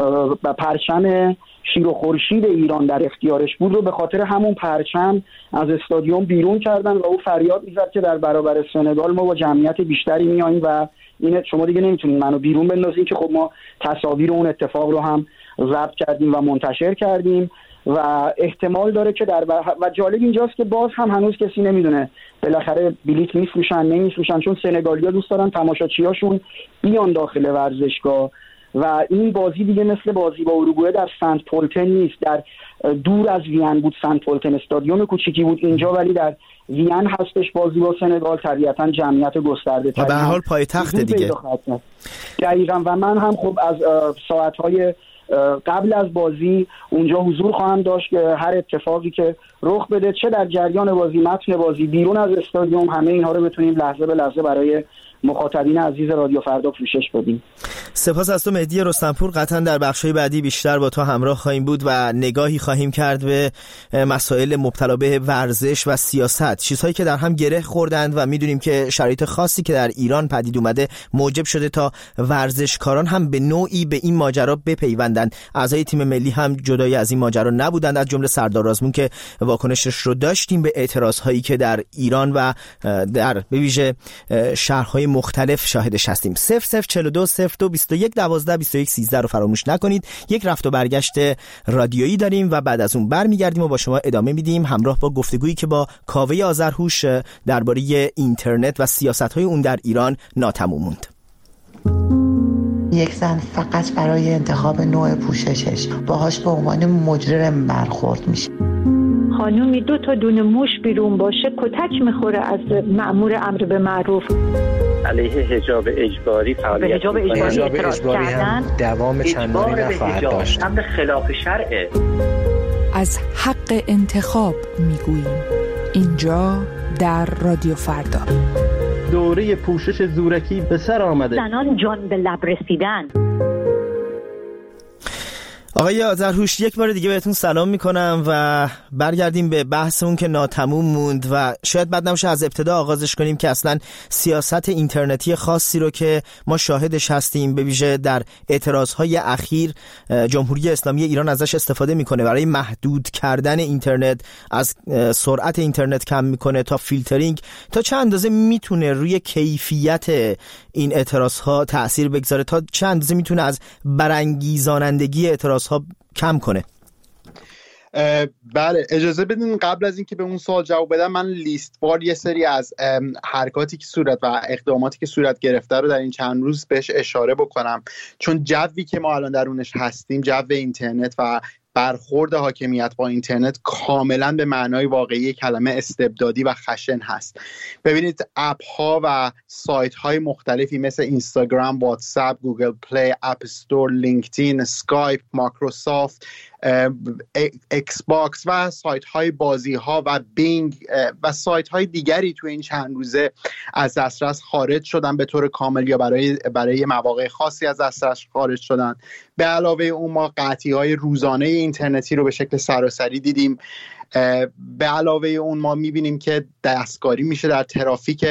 پرچم شیر و خورشید ایران در اختیارش بود رو به خاطر همون پرچم از استادیوم بیرون کردن و او فریاد میزد که در برابر سنگال ما با جمعیت بیشتری میاییم و اینه شما دیگه نمیتونین منو بیرون بندازین، که خب ما تصاویر اون اتفاق رو هم ضبط کردیم و منتشر کردیم و احتمال داره که و جالب اینجاست که باز هم هنوز کسی نمیدونه بالاخره بلیت میفروشن نمیفروشن، چون سنگالیا دوست دارن تماشاچیاشون بیان داخل ورزشگاه و این بازی دیگه مثل بازی با اروگوئه در سنت پولتن نیست، در دور از وین بود. سنت پولتن استادیوم کوچیکی بود اینجا، ولی در وین هستش بازی با سنگال، طبیعتاً جمعیت گسترده تری. به هر حال پایتخت دیگه. دقیقاً، و من هم خب از ساعت‌های قبل از بازی اونجا حضور خواهم داشت که هر اتفاقی که رخ بده، چه در جریان بازی، متن بازی، بیرون از استادیوم، همه اینها رو بتونیم لحظه به لحظه برای مخاطبین عزیز رادیو فردا پوشش بدیم. سپاس از تو مهدی رستمپور. قطعا در بخش‌های بعدی بیشتر با تو همراه خواهیم بود و نگاهی خواهیم کرد به مسائل مبتلا به ورزش و سیاست، چیزهایی که در هم گره خوردند و میدونیم که شرایط خاصی که در ایران پدید اومده موجب شده تا ورزشکاران هم به نوعی به این ماجرا بپیوندند. اعضای تیم ملی هم جدای از این ماجرا نبودند، از جمله سردار آزمون که واکنشش رو داشتیم به اعتراضهایی که در ایران و در به ویژه شهرهای مختلف شاهدش هستیم. 0042 02 21 12 21 13 رو فراموش نکنید. یک رفت و برگشت رادیویی داریم و بعد از اون برمیگردیم و با شما ادامه میدیم، همراه با گفتگویی که با کاوه آذرهوش درباره اینترنت و سیاست‌های اون در ایران ناتمام موند. یک زن فقط برای انتخاب نوع پوششش باهاش به عنوان مجرم برخورد میشه. خانومی 2 تا دونه موش بیرون باشه کتک میخوره از مأمور امر به معروف. علیه حجاب اجباری فعالیت حجاب اجباری هم دوام چندانی نخواهد داشت. هم خلاف شرعه. از حق انتخاب میگوییم اینجا در رادیو فردا. دوره پوشش زورکی به سر آمده. زنان جان به لب رسیدن. آقای آذرهوش، یک بار دیگه بهتون سلام میکنم و برگردیم به بحثمون که ناتموم موند و شاید بعد نباشه از ابتدا آغازش کنیم که اصلا سیاست اینترنتی خاصی رو که ما شاهدش هستیم به ویژه در اعتراضهای اخیر جمهوری اسلامی ایران ازش استفاده میکنه برای محدود کردن اینترنت، از سرعت اینترنت کم میکنه تا فیلترینگ، تا چه اندازه میتونه روی کیفیت این اعتراضها تأثیر بگذاره، تا چه اندازه میتونه از برانگیزانندگی اعتراضها کم کنه. بله، اجازه بدین قبل از اینکه به اون سوال جواب بدم من لیستوار یه سری از حرکاتی که صورت و اقداماتی که صورت گرفته رو در این چند روز بهش اشاره بکنم، چون جوی که ما الان درونش هستیم، جو اینترنت و برخورد حاکمیت با اینترنت کاملا به معنای واقعی کلمه استبدادی و خشن هست. ببینید اپ ها و سایت های مختلفی مثل اینستاگرام، واتساپ، گوگل پلی، اپ استور، لینکدین، اسکایپ، مایکروسافت، ایکس باکس و سایت های بازی ها و بینگ و سایت های دیگری تو این چند روزه از دسترس خارج شدن به طور کامل یا برای مواقع خاصی از دسترس خارج شدن. به علاوه اون ما قطعی های روزانه اینترنتی رو به شکل سراسری دیدیم. به علاوه اون ما میبینیم که دستکاری میشه در ترافیک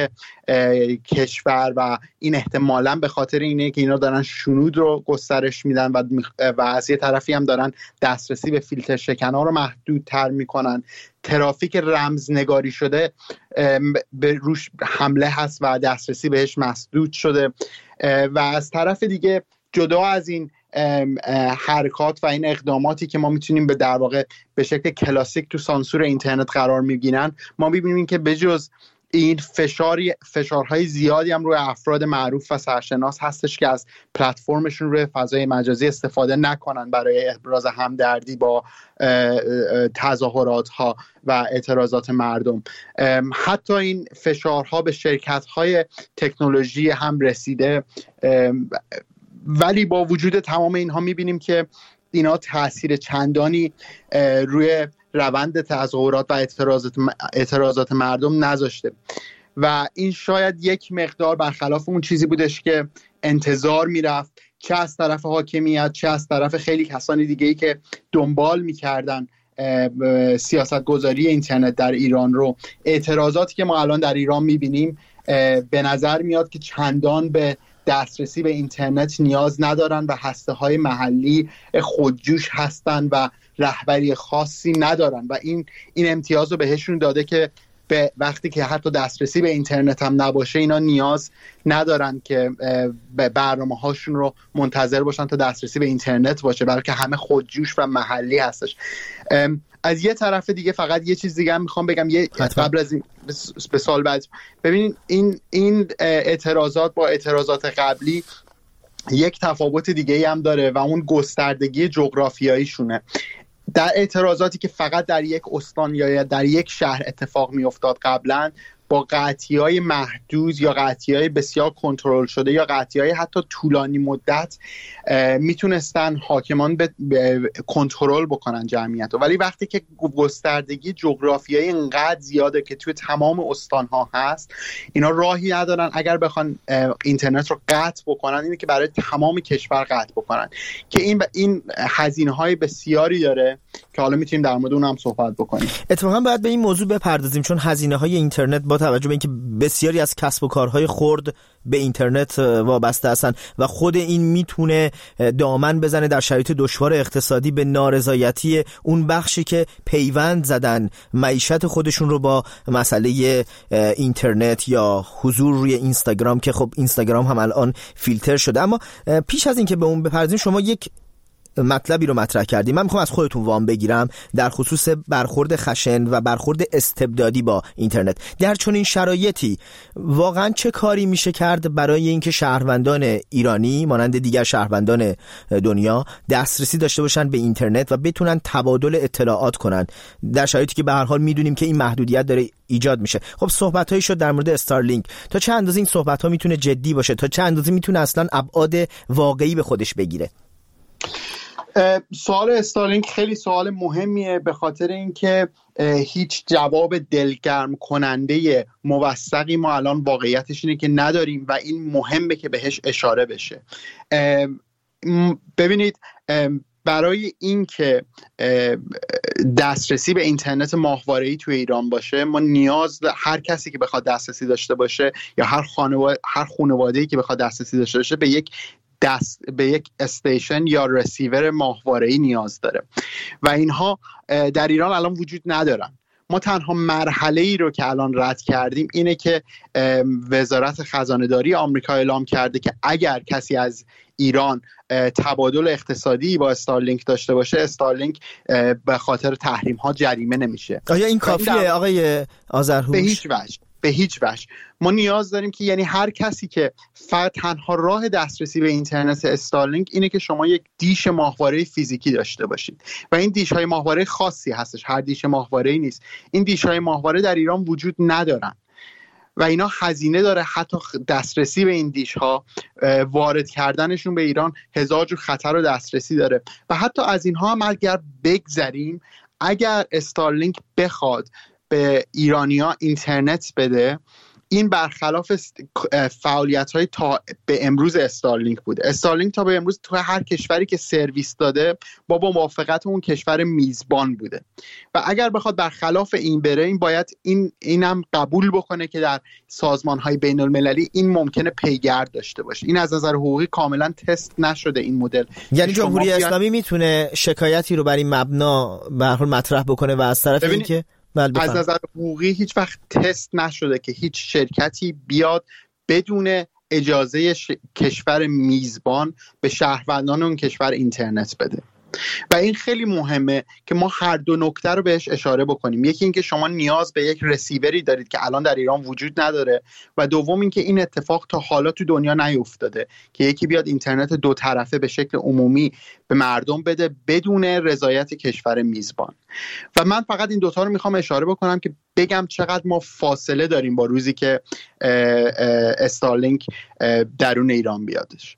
کشور و این احتمالاً به خاطر اینه که اینا دارن شنود رو گسترش میدن و از یه طرفی هم دارن دسترسی به فیلتر شکن‌ها رو محدودتر میکنن. ترافیک رمزنگاری شده به روش حمله هست و دسترسی بهش مسدود شده. و از طرف دیگه جدا از این حرکات و این اقداماتی که ما میتونیم به در واقع به شکل کلاسیک تو سانسور اینترنت قرار میگیرن، ما میبینیم که بجز این فشارهای زیادی هم روی افراد معروف و سرشناس هستش که از پلتفرمشون روی فضای مجازی استفاده نکنن برای ابراز همدردی با تظاهرات ها و اعتراضات مردم. حتی این فشارها به شرکت‌های تکنولوژی هم رسیده، ولی با وجود تمام اینها میبینیم که اینا تأثیر چندانی روی روند تظاهرات و اعتراضات مردم نذاشته و این شاید یک مقدار برخلاف اون چیزی بودش که انتظار میرفت، چه از طرف حاکمیت چه از طرف خیلی کسانی دیگه‌ای که دنبال میکردن سیاست گذاری اینترنت در ایران رو. اعتراضاتی که ما الان در ایران میبینیم به نظر میاد که چندان به دسترسی به اینترنت نیاز ندارن و هسته‌های محلی خودجوش هستن و رهبری خاصی ندارن و این امتیاز رو بهشون داده که به وقتی که حتی دسترسی به اینترنت هم نباشه اینا نیاز ندارن که برنامه هاشون رو منتظر باشن تا دسترسی به اینترنت باشه، بلکه همه خودجوش و محلی هستش. از یه طرف دیگه فقط یه چیز دیگه هم میخوام بگم قبل از این به سال بعد. ببینید این اعتراضات با اعتراضات قبلی یک تفاوت دیگه هم داره و اون گستردگی جغرافیایی شونه. در اعتراضاتی که فقط در یک استان یا در یک شهر اتفاق می افتاد قبلا، با قطعی‌های محدود یا قطعی‌های بسیار کنترل شده یا قطعی‌های حتی طولانی مدت میتونستن حاکمان کنترل بکنن جمعیت رو. ولی وقتی که گستردگی جغرافیایی اینقدر زیاده که توی تمام استان‌ها هست، اینا راهی ندارن اگر بخوان اینترنت رو قطع بکنن اینه که برای تمام کشور قطع بکنن که این هزینه‌های بسیاری داره که حالا میتونیم در مورد اون هم صحبت بکنیم. اتفاقا باید به این موضوع بپردازیم چون هزینه‌های اینترنت با توجه به اینکه بسیاری از کسب و کارهای خرد به اینترنت وابسته هستن و خود این میتونه دامن بزنه در شرایط دشوار اقتصادی به نارضایتی اون بخشی که پیوند زدن معیشت خودشون رو با مسئله اینترنت یا حضور روی اینستاگرام، که خب اینستاگرام هم الان فیلتر شده. اما پیش از اینکه به اون بپردازیم، شما یک مطلبی رو مطرح کردیم. من میخوام از خودتون وام بگیرم در خصوص برخورد خشن و برخورد استبدادی با اینترنت. در چنین شرایطی واقعا چه کاری میشه کرد برای اینکه شهروندان ایرانی مانند دیگر شهروندان دنیا دسترسی داشته باشن به اینترنت و بتونن تبادل اطلاعات کنن در شرایطی که به هر حال میدونیم که این محدودیت داره ایجاد میشه؟ خب صحبت‌هایی شد در مورد استارلینک. تا چه اندازه این صحبت‌ها میتونه جدی باشه؟ تا چه اندازه میتونه اصلا ابعاد واقعی به خودش بگیره؟ سوال استارلینک خیلی سوال مهمیه، به خاطر اینکه هیچ جواب دلگرم کننده موثقی ما الان واقعیتش اینه که نداریم و این مهمه که بهش اشاره بشه. ببینید، برای اینکه دسترسی به اینترنت ماهواره‌ای توی ایران باشه، ما نیاز هر کسی که بخواد دسترسی داشته باشه یا هر خانواده‌ای که بخواد دسترسی داشته باشه به یک استیشن یا رسیور ماهواره‌ای نیاز داره و اینها در ایران الان وجود ندارن. ما تنها مرحله‌ای رو که الان رد کردیم اینه که وزارت خزانه‌داری آمریکا اعلام کرده که اگر کسی از ایران تبادل اقتصادی با استارلینک داشته باشه، استارلینک به خاطر تحریم‌ها جریمه نمیشه. آیا این کافیه آقای آذرهوش؟ به هیچ وجه. ما نیاز داریم که یعنی هر کسی که تنها راه دسترسی به اینترنت استارلینک اینه که شما یک دیش ماهواره فیزیکی داشته باشید و این دیش های ماهواره خاصی هستش، هر دیش ماهواره‌ای نیست. این دیش های ماهواره در ایران وجود ندارن و اینا هزینه داره. حتی دسترسی به این دیش ها، وارد کردنشون به ایران 1000 جور خطر و دسترسی داره و حتی از اینها هم اگر بگذریم، اگر استارلینک بخواد به ایرانی‌ها اینترنت بده، این برخلاف فعالیت‌های تا به امروز استارلینک بوده. استارلینک تا به امروز تو هر کشوری که سرویس داده با موافقت اون کشور میزبان بوده و اگر بخواد برخلاف این بره، این باید اینم قبول بکنه که در سازمان‌های بین‌المللی این ممکنه پیگرد داشته باشه. این از نظر حقوقی کاملا تست نشده این مدل. یعنی جمهوری اسلامی میتونه شکایتی رو بر این مبنا به هر حال مطرح بکنه و از طرف اینکه از نظر حقوقی هیچ وقت تست نشده که هیچ شرکتی بیاد بدون اجازه کشور میزبان به شهروندان اون کشور اینترنت بده و این خیلی مهمه که ما هر دو نکته رو بهش اشاره بکنیم. یکی اینکه شما نیاز به یک رسیوری دارید که الان در ایران وجود نداره و دوم اینکه این اتفاق تا حالا تو دنیا نیفتاده که یکی بیاد اینترنت دو طرفه به شکل عمومی به مردم بده بدون رضایت کشور میزبان. و من فقط این دوتا رو میخوام اشاره بکنم که بگم چقدر ما فاصله داریم با روزی که استارلینک درون ایران بیادش.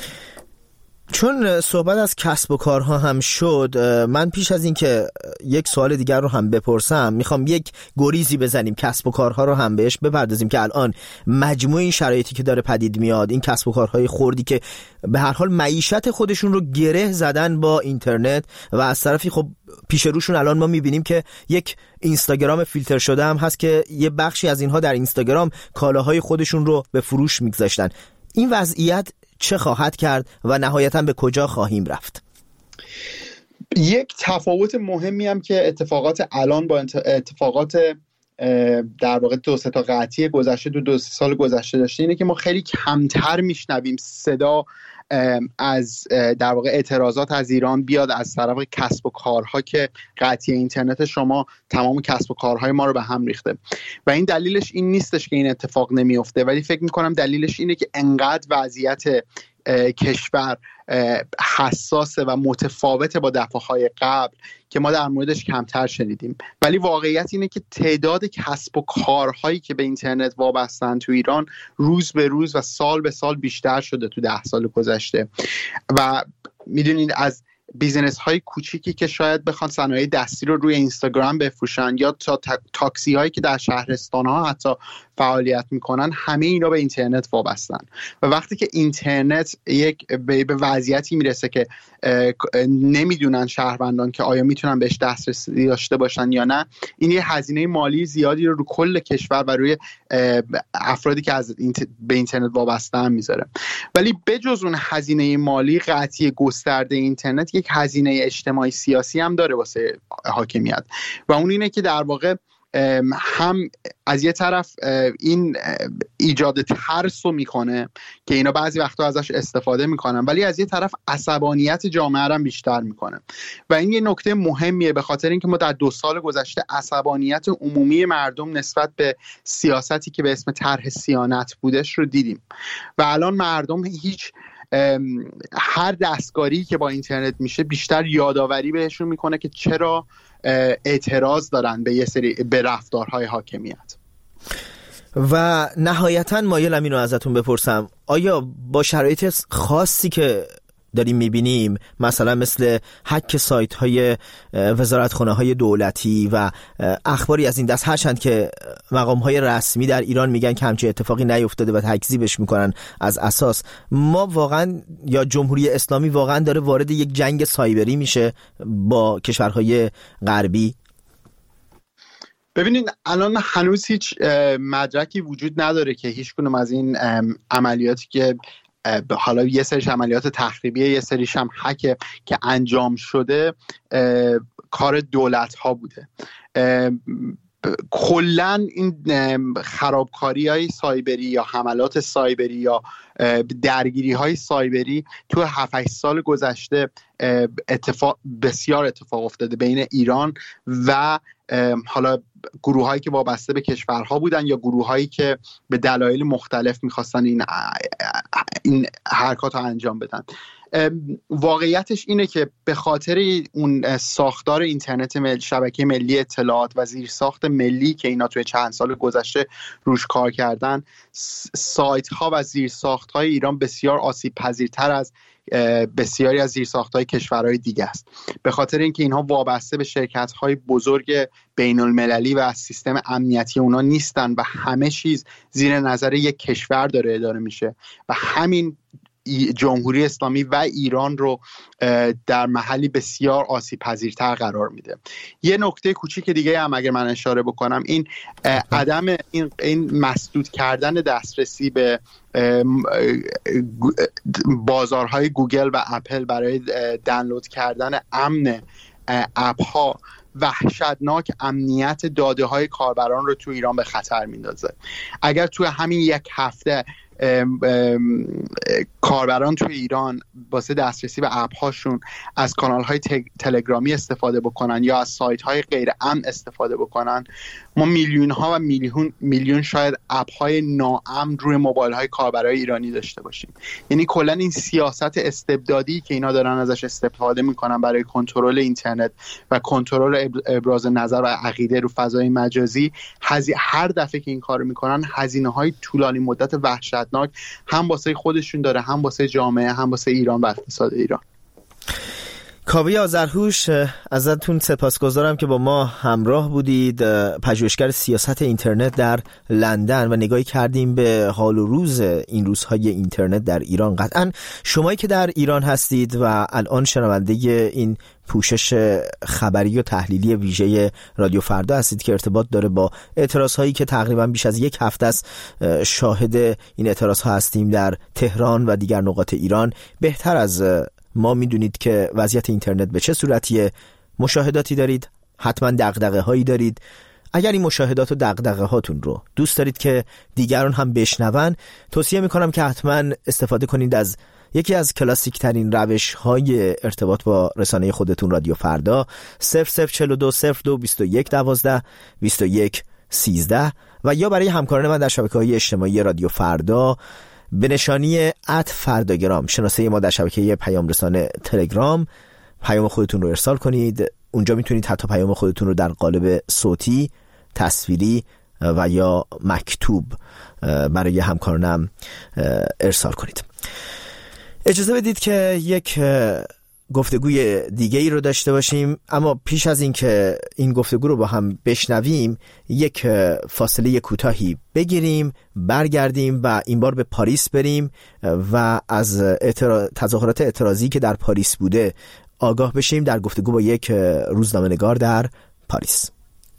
چون صحبت از کسب و کارها هم شد، من پیش از این که یک سوال دیگر رو هم بپرسم میخوام یک گریزی بزنیم، کسب و کارها رو هم بهش بپردازیم که الان مجموع این شرایطی که داره پدید میاد، این کسب و کارهای خردی که به هر حال معیشت خودشون رو گره زدن با اینترنت و از طرفی خب پیش روشون الان ما میبینیم که یک اینستاگرام فیلتر شده هم هست که یه بخشی از اینها در اینستاگرام کالاهای خودشون رو به فروش میگذاشتن. این وضعیت چه خواهد کرد و نهایتاً به کجا خواهیم رفت؟ یک تفاوت مهمی هم که اتفاقات الان با اتفاقات در واقع 2-3 تا قطعی گذشته 2 سال گذشته داشته اینه که ما خیلی کمتر میشنویم صدا از در واقع اعتراضات از ایران بیاد از طرف کسب و کارها که قطعی اینترنت شما تمام کسب و کارهای ما رو به هم ریخته و این دلیلش این نیستش که این اتفاق نمیفته، ولی فکر میکنم دلیلش اینه که انقدر وضعیت کشور حساسه و متفاوته با دفعه‌های قبل که ما در موردش کمتر شنیدیم. ولی واقعیت اینه که تعداد کسب و کارهایی که به اینترنت وابستن تو ایران روز به روز و سال به سال بیشتر شده تو 10 سال گذشته و میدونید از بیزنس های کوچیکی که شاید بخوان صنایع دستی رو روی اینستاگرام بفروشن یا تا تاکسی هایی که در شهرستان ها حتی فعالیت میکنن، همه اینا به اینترنت وابستن و وقتی که اینترنت به وضعیتی میرسه که نمیدونن شهروندان که آیا میتونن بهش دسترسی داشته باشن یا نه، این یه هزینه مالی زیادی رو کل کشور و روی افرادی که به اینترنت وابستن میذاره. ولی بجز اون هزینه مالی، قطعی گسترده اینترنت یک هزینه اجتماعی سیاسی هم داره واسه حاکمیت و اون اینه که در واقع هم از یه طرف این ایجاد ترس رو میکنه که اینا بعضی وقتا ازش استفاده میکنن، ولی از یه طرف عصبانیت جامعه رو بیشتر میکنه و این یه نکته مهمیه، به خاطر اینکه ما در 2 سال گذشته عصبانیت عمومی مردم نسبت به سیاستی که به اسم طرح صیانت بودش رو دیدیم و الان مردم هر دستکاری که با اینترنت میشه بیشتر یادآوری بهشون میکنه که چرا اعتراض دارن به رفتارهای حاکمیت. و نهایتاً مایلم اینو ازتون بپرسم، آیا با شرایط خاصی که داریم میبینیم، مثلا مثل هک سایت های وزارتخانه های دولتی و اخباری از این دست، هرچند که مقام های رسمی در ایران میگن که همچین اتفاقی نیفتاده و تکذیبش میکنن از اساس، ما واقعا یا جمهوری اسلامی واقعا داره وارد یک جنگ سایبری میشه با کشورهای غربی؟ ببینید الان هنوز هیچ مدرکی وجود نداره که هیچ کنم از این عملیاتی که حالا یه سریش عملیات تخریبیه، یه سریش هم هک که انجام شده کار دولت ها بوده. کلن این خرابکاری های سایبری یا حملات سایبری یا درگیری های سایبری تو 7-8 سال گذشته بسیار اتفاق افتاده بین ایران و حالا گروه هایی که وابسته به کشورها بودن یا گروه هایی که به دلایل مختلف میخواستن این حرکات رو انجام بدن. واقعیتش اینه که به خاطر اون ساختار اینترنت شبکه ملی اطلاعات و زیرساخت ملی که اینا توی چند سال گذشته روش کار کردن، سایت ها و زیرساخت های ایران بسیار آسیب پذیرتر از بسیاری از زیرساخت‌های کشورهای دیگه است، به خاطر اینکه اینها وابسته به شرکت‌های بزرگ بین‌المللی و از سیستم امنیتی اونا نیستن و همه چیز زیر نظر یک کشور داره اداره میشه و همین جمهوری اسلامی و ایران رو در محلی بسیار آسیب پذیرتر قرار میده. یه نکته کوچیک دیگه هم اگر من اشاره بکنم، این عدم این مسدود کردن دسترسی به بازارهای گوگل و اپل برای دانلود کردن امن اپ ها وحشتناک امنیت داده های کاربران رو تو ایران به خطر میندازه. اگر تو همین یک هفته کاربران توی ایران واسه دسترسی به اپ هاشون از کانال های تلگرامی استفاده بکنن یا از سایت های غیر امن استفاده بکنن، ما میلیون ها و میلیون شاید اپ های ناامن روی موبایل های کاربرای ایرانی داشته باشیم. یعنی کلا این سیاست استبدادی که اینا دارن ازش استفاده میکنن برای کنترل اینترنت و کنترل ابراز نظر و عقیده رو فضای مجازی، هر دفعه که این کارو میکنن هزینه های طولانی مدت وحشتناک هم واسه خودشون داره، هم واسه جامعه، هم واسه ایران و اقتصاد ایران. کاوه آذرهوش، ازتون سپاسگزارم که با ما همراه بودید. پژوهشگر سیاست اینترنت در لندن و نگاهی کردیم به حال و روز این روزهای اینترنت در ایران. قطعا شمایی که در ایران هستید و الان شنونده این پوشش خبری و تحلیلی ویژه رادیو فردا هستید که ارتباط داره با اعتراضهایی که تقریبا بیش از یک هفته است شاهد این اعتراضها هستیم در تهران و دیگر نقاط ایران، بهتر از ما میدونید که وضعیت اینترنت به چه صورتیه. مشاهداتی دارید، حتما دغدغه هایی دارید. اگر این مشاهدات و دغدغه هاتون رو دوست دارید که دیگران هم بشنون، توصیه میکنم که حتما استفاده کنید از یکی از کلاسیک ترین روش های ارتباط با رسانه خودتون، رادیو فردا 0042 02 21 12 21 13 و یا برای همکاران من در شبکه‌های اجتماعی رادیو فردا به نشانی @فرداگرام، شناسه ما در شبکه پیام رسانه تلگرام، پیام خودتون رو ارسال کنید. اونجا میتونید حتی پیام خودتون رو در قالب صوتی، تصویری و یا مکتوب برای همکارانم ارسال کنید. اجازه بدید که یک گفتگوی دیگه ای رو داشته باشیم، اما پیش از این که این گفتگو رو با هم بشنویم یک فاصله کوتاهی بگیریم، برگردیم و این بار به پاریس بریم و از تظاهرات اعتراضی که در پاریس بوده آگاه بشیم در گفتگو با یک روزنامه‌نگار در پاریس.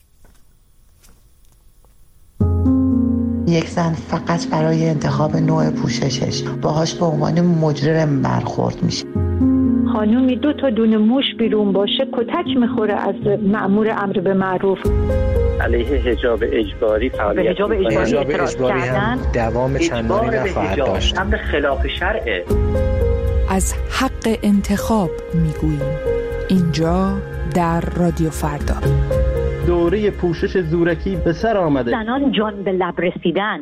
یک زن فقط برای انتخاب نوع پوششش باهاش به عنوان مجرم برخورد میشه. خانومی 2 تا دونه موش بیرون باشه کتک میخوره از مأمور امر به معروف. علیه حجاب اجباری فعالیت حجاب اجباری هم دوام چندانی نخواهد داشت. امر خلاف شرعه. از حق انتخاب میگوییم اینجا در رادیو فردا. دوره پوشش زورکی به سر آمده. زنان جان به لب رسیدن.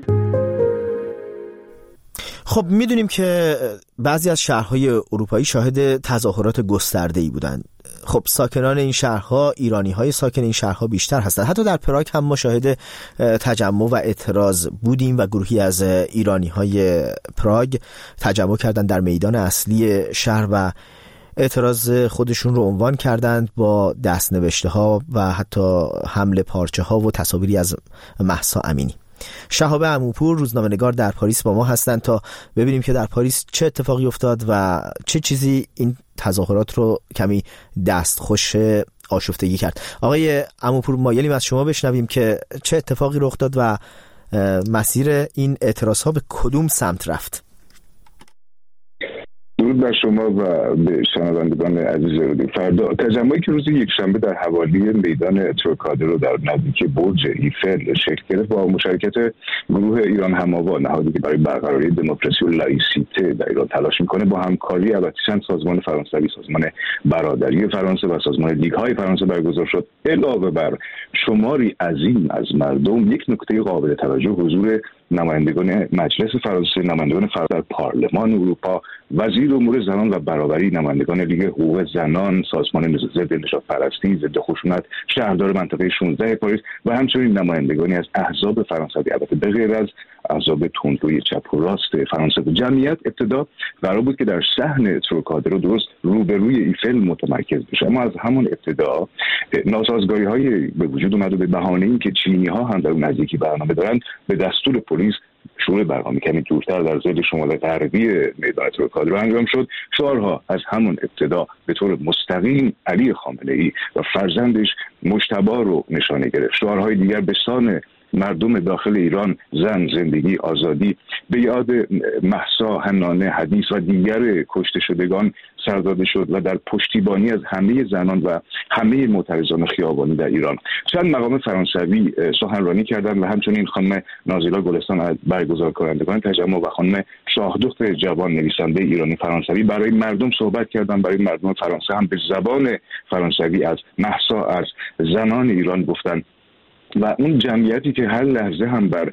خب میدونیم که بعضی از شهرهای اروپایی شاهد تظاهرات گسترده‌ای بودند. خب ساکنان این شهرها، ایرانی‌های ساکن این شهرها بیشتر هستند. حتی در پراگ هم ما شاهد تجمع و اعتراض بودیم و گروهی از ایرانی‌های پراگ تجمع کردند در میدان اصلی شهر و اعتراض خودشون رو عنوان کردند با دستنوشته‌ها و حتی حمل پارچه‌ها و تصاویری از مهسا امینی. شهاب عموپور روزنامه‌نگار در پاریس با ما هستند تا ببینیم که در پاریس چه اتفاقی افتاد و چه چیزی این تظاهرات رو کمی دستخوش آشفتگی کرد. آقای عموپور مایلیم از شما بشنویم که چه اتفاقی رخ داد و مسیر این اعتراض‌ها به کدوم سمت رفت. درود بر شما و به شنوندگان عزیز رادیو فردا. تجمعی که روز یکشنبه در حوالی میدان تروکادرو در نزدیک برج ایفل شکل گرفت با مشارکت گروه ایران هم‌آوا، نهادی که برای برقراری دموکراسی و لایسیته در ایران تلاش میکنه، با همکاری البته چند سازمان فرانسوی، سازمان برادری فرانسه و سازمان لیگ‌های فرانسه برگزار شد. علاوه بر شماری عظیم از مردم، یک نکته قابل توجه حضور نمایندگان مجلس فرانسه، نمایندگان فرانسه در پارلمان اروپا، وزیر امور زنان و برابری، نمایندگان لیگ حقوق زنان، سازمان ضد نژادپرستی، ضد خشونت، شهردار منطقه 16 پاریس و همچنین نمایندگانی از احزاب فرانسوی، البته به غیر از احزاب تندروی چپ و راست فرانسه. جمعیت ابتدا قرار بود که در صحن تروکادرو درست روبروی ایفل متمرکز بشه، اما از همون ابتدا ناسازگاری‌های به وجود اومد و به بهانه اینکه چینی‌ها هم در اون نزدیکی برنامه دارن به دستور پلیس شروع برنامه کمی دورتر در ضد شمال غربی میدان تروکادرو انجام شد. شعارها از همون ابتدا به طور مستقیم علی خامنه‌ای و فرزندش مجتبی رو نشانه گرفت. شعارهای دیگر به سان مردم داخل ایران، زن، زندگی، آزادی، به یاد مهسا، حنانه، حدیث و دیگر کشته شدگان سر داده شد و در پشتیبانی از همه زنان و همه معترضان خیابانی در ایران. چند مقام فرانسوی سخنرانی کردند و همچنین خانم نازیلا گلستان از برگزار کنندگان تجمع و خانم شاهدخت جوان نویسنده ایرانی فرانسوی برای مردم صحبت کردند. برای مردم فرانسه هم به زبان فرانسوی از مهسا، از زنان ایران گفتند و اون جمعیتی که هر لحظه هم بر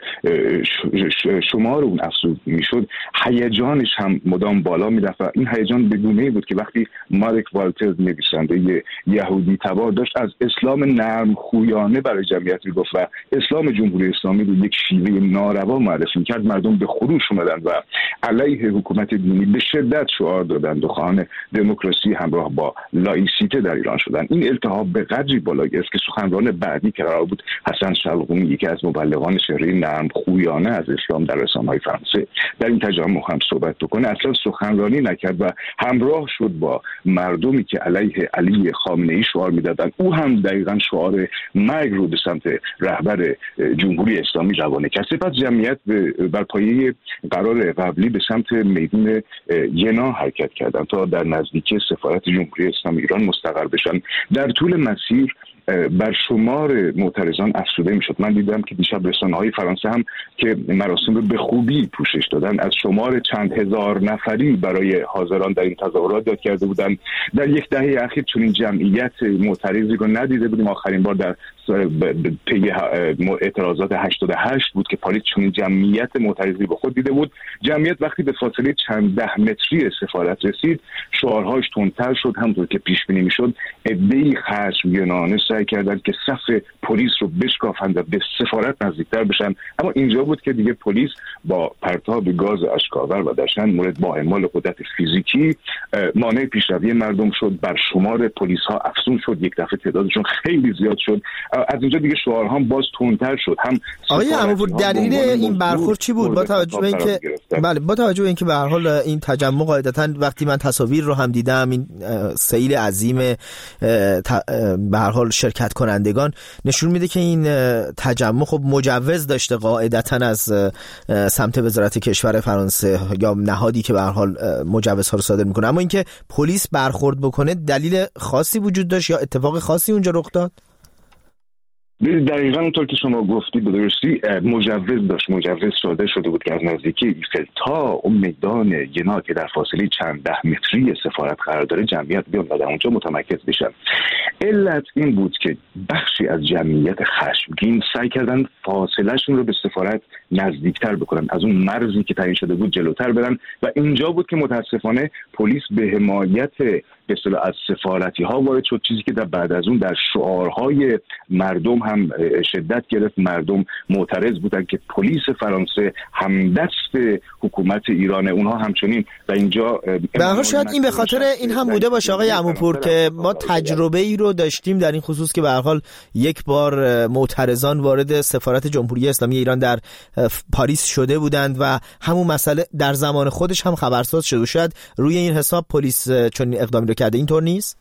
شمار اون افزود میشد، هیجانش هم مدام بالا میرفت و این هیجان به گونه‌ای بود که وقتی مارک والتر نویسنده یهودی تبار داشت از اسلام نرم خویانه برای جمعیت میگفت و اسلام جمهوری اسلامی رو یک شیوه ناروا معرفی کرد، مردم به خروش اومدند و علیه حکومت دینی به شدت شعار دادند و خواهان دموکراسی همراه با لایسیته در ایران شدند. این التهاب به قدری بالا گرفت که سخنران بعدی که قرار بود حسن شلقومی، یکی از مبلغان چهره نرم خویانه از اسلام در رسانه‌های فرانسه، در این تجمع هم صحبت بکنه، اصلا سخنرانی نکرد و همراه شد با مردمی که علیه علی خامنه‌ای شعار میدادن. او هم دقیقاً شعار مرگ رو به سمت رهبر جمهوری اسلامی روانه کرد. سپس جمعیت بر پایه قرار قبلی به سمت میدان ینا حرکت کردند تا در نزدیکی سفارت جمهوری اسلامی ایران مستقر بشن. در طول مسیر بر شمار معترضان افزوده میشد. من دیدم که دیشب رسانه‌های فرانسه هم که مراسم رو به خوبی پوشش دادن از شمار چند هزار نفری برای حاضران در این تظاهرات یاد کرده بودند. در یک دهه اخیر چنین جمعیت معترضی رو ندیده بودیم. آخرین بار در پی اعتراضات 88 بود که پاریس چنین جمعیت معترضی به خود دیده بود. جمعیت وقتی به فاصله چند ده متری سفارت رسید، شعارهاش تندتر شد. همونطور که پیش بینی میشد، عده‌ای خشمگینانه سعی کردند که صف پلیس رو بشکافند و به سفارت نزدیکتر بشن، اما اینجا بود که دیگه پلیس با پرتاب گاز اشک‌آور و در چند مورد با اعمال قدرت فیزیکی مانع پیشروی مردم شد. بر شمار پلیس ها افزون شد، یک دفعه تعدادشون خیلی زیاد شد. از اینجا دیگه شعارها باز تندتر شد. هم آقای عموپور دلیل این برخورد چی بود؟ با توجه به اینکه با توجه به اینکه به هر حال این تجمع قاعدتاً وقتی من تصاویر رو هم دیدم، این سیل عظیم به هر حال شرکت کنندگان نشون میده که این تجمع خب مجوز داشته قاعدتاً از سمت وزارت کشور فرانسه یا نهادی که به هر حال مجوزها رو صادر میکنه، اما اینکه پلیس برخورد بکنه دلیل خاصی وجود داشت یا اتفاق خاصی اونجا رخ داد؟ دقیقاً اونطور که شما گفتی به درستی مجوز شده بود که از نزدیکی ایفل تا اون میدان ینا که در فاصله چند 10 متری سفارت قرار داره جمعیت بیان و در اونجا متمرکز بشن. علت این بود که بخشی از جمعیت خشمگین سعی کردن فاصلهشون رو به سفارت نزدیکتر بکنن، از اون مرزی که تعیین شده بود جلوتر برن و اینجا بود که متاسفانه پلیس به حمایت به اصطلاح از سفارتی ها وارد شد، چیزی که در بعد از اون در شعارهای مردم هم شدت گرفت. مردم معترض بودن که پلیس فرانسه همدست حکومت ایرانه، اونها همچنین و اینجا به هر حال شاید این به خاطر این هم بوده باشه آقای عموپور که ما تجربه ای رو داشتیم در این خصوص که به هر حال یک بار معترضان وارد سفارت جمهوری اسلامی ایران در پاریس شده بودند و همون مسئله در زمان خودش هم خبرساز شده. شاید روی این حساب پلیس چون اقدامی رو کرده، اینطور نیست؟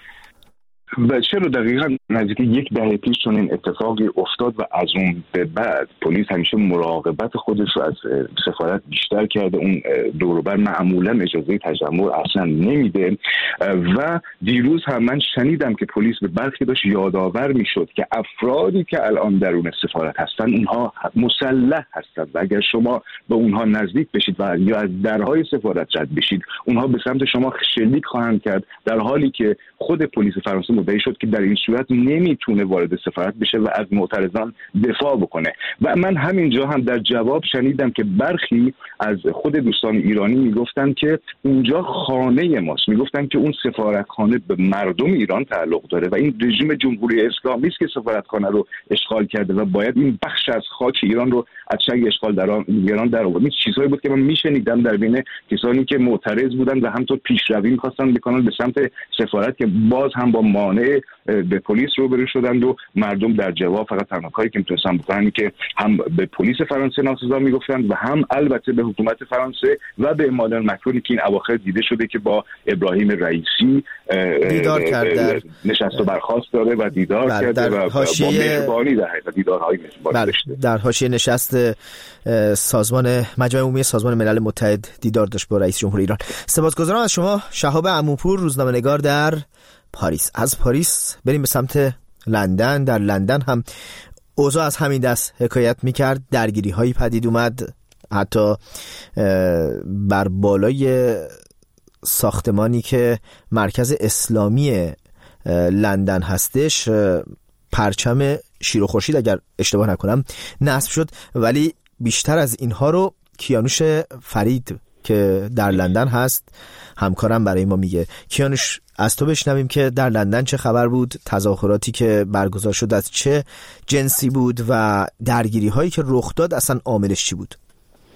و چرا دقیقاً نزدیک 10 دهه پیش چون این اتفاقی افتاد و از اون به بعد پلیس همیشه مراقبت خودش رو از سفارت بیشتر کرده. اون دور و بر معمولا اجازه تجمع اصلا نمیده و دیروز هم من شنیدم که پلیس به برخی داشت یادآور میشد که افرادی که الان درون سفارت هستن اونها مسلح هستند و اگر شما به اونها نزدیک بشید و یا از درهای سفارت رد بشید اونها به سمت شما شلیک خواهند کرد، در حالی که خود پلیس فرانسه مدعی شد که در این صورت نمیتونه وارد سفارت بشه و از معترضان دفاع بکنه. و من همینجا هم در جواب شنیدم که برخی از خود دوستان ایرانی میگفتن که اونجا خانه ماست، میگفتن که اون سفارتخانه به مردم ایران تعلق داره و این رژیم جمهوری اسلامی است که سفارتخانه رو اشغال کرده و باید این بخش از خاک ایران رو از چنگ اشغال ایران در آورد. این چیزهایی بود که من میشنیدم در بین کسانی که معترض بودن و همونطور پیشروی می‌خواستن بکنن به سمت سفارت که باز هم با مانع به پلیس روبرو شدند و مردم در جواب فقط تنها کاری که میتونستن بکنن که هم به پلیس فرانسه ناسزا میگفتند و هم البته به حکومت فرانسه و به امانوئل مکرونی که این اواخر دیده شده که با ابراهیم رئیسی دیدار کرده، نشست و برخاست داره و دیدار کرده و با مهربانی و دیدارهای مهربانی داشته. در حاشیه نشست مجمع عمومی سازمان ملل متحد دیدار داشت با رئیس جمهور ایران. سپاسگزارم از شما شهاب عموپور، روزنامه‌نگار در پاریس. از پاریس بریم به سمت لندن. در لندن هم اوضاع از همین دست حکایت میکرد. درگیری هایی پدید اومد، حتی بر بالای ساختمانی که مرکز اسلامی لندن هستش پرچم شیر و خورشید اگر اشتباه نکنم نصب شد. ولی بیشتر از اینها رو کیانوش فرید که در لندن هست همکارم برای ما میگه. کیانوش، از تو بشنویم که در لندن چه خبر بود، تظاهراتی که برگزار شد از چه جنسی بود و درگیری هایی که رخ داد اصلا عاملش چی بود؟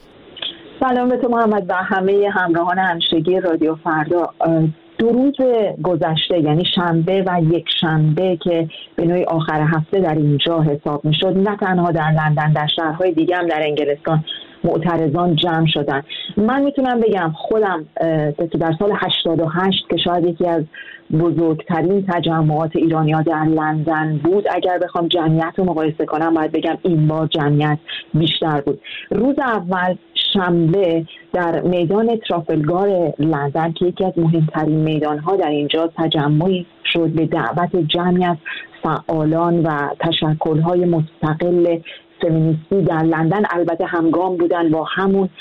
سلام به تو محمد و همه همراهان همیشگی رادیو فردا. 2 روز گذشته یعنی شنبه و یک شنبه که به نوعی آخر هفته در اینجا حساب میشد، نه تنها در لندن، در شهرهای دیگه هم در انگلستان معترضان جمع شدن. من میتونم بگم خودم در سال 88 که شاید یکی از بزرگترین تجمعات ایرانی‌ها در لندن بود، اگر بخوام جمعیت رو مقایسه کنم باید بگم این بار جمعیت بیشتر بود. روز اول شنبه در میدان ترافلگار لندن که یکی از مهمترین میدان‌ها در اینجا تجمعی شد به دعوت جمعی از فعالان و تشکل‌های مستقل فمینیستی در لندن، البته همگام بودن با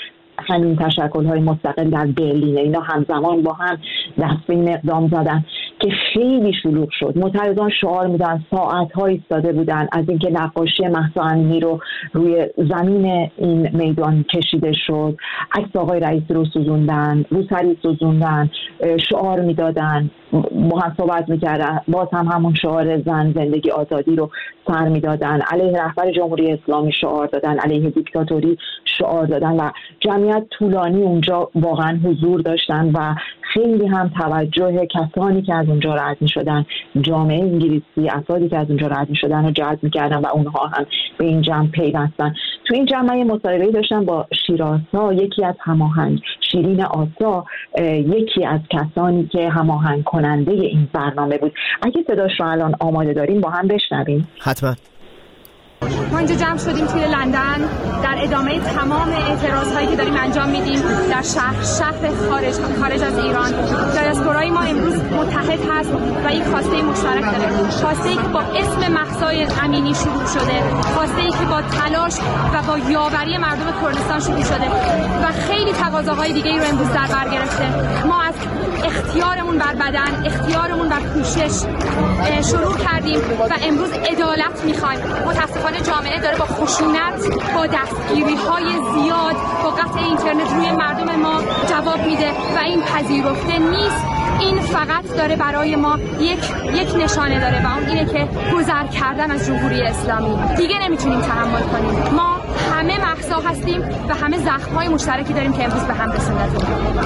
همین تشکل‌های مستقل در برلین. اینا همزمان با هم دست به این اقدام زدن که خیلی شلوغ شد. معترضان شعار میدن، ساعت‌ها ایستاده بودن، از اینکه نقاشی مهسا امینی رو روی زمین این میدان کشیده شد، عکس آقای رئیسی رو سوزوندن، روسری سوزوندن، شعار میدادن، با هم صحبت میکردن، باز هم همون شعار زن زندگی آزادی رو سر میدادن، علیه رهبر جمهوری اسلامی شعار دادن، علیه دیکتاتوری شعار دادن و جمعیت طولانی اونجا واقعا حضور داشتن و خیلی هم توجه کسانی که از اونجا رد میشدن، جامعه انگلیسی، افرادی که از اونجا رد میشدن رو جلب میکردن و اونها هم به این جمع پیوستن. تو این جمع یه مصاحبه‌ای داشتم با شیرآسا، یکی از هماهنگ، شیرین آسا، یکی از کسانی که هماهنگ کننده این برنامه بود. اگه صداش رو الان آماده داریم با هم بشنویم. حتما. ما ما اینجا جمع شدیم توی لندن در ادامه تمام اعتراض‌هایی که داریم انجام میدیم در شهر خارج از ایران. دیاسپورای ما امروز متحد هست و یک خواسته مشترک داره، خواسته ای که با اسم مهسا امینی شروع شده، خواسته ای که با تلاش و با یاوری مردم کردستان شروع شده و خیلی تقاضاهای دیگه ای رو امروز در بر گرفته. ما از اختیارمون بر بدن، اختیارمون بر پوشش شروع کردیم و امروز عدالت میخوایم. متاسفانه جامعه داره با خشونت، با دستگیری‌های زیاد، با قطع اینترنت روی مردم ما جواب میده و این پذیرفته نیست. این فقط داره برای ما یک نشانه داره و اون اینه که گذر کردن از جمهوری اسلامی. دیگه نمیتونیم تحمل کنیم. ما همه مهسا هستیم و همه زخم‌های مشترکی داریم که امروز به هم رسوندتون.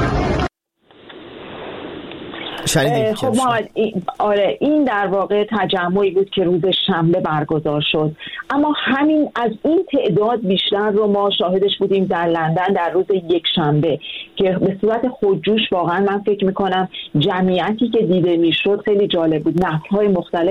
خب آره این در واقع تجمعی بود که روز شنبه برگزار شد، اما همین از این تعداد بیشتر رو ما شاهدش بودیم در لندن در روز یک شنبه که به صورت خودجوش واقعا من فکر میکنم جمعیتی که دیده میشد خیلی جالب بود. نسل‌های مختلف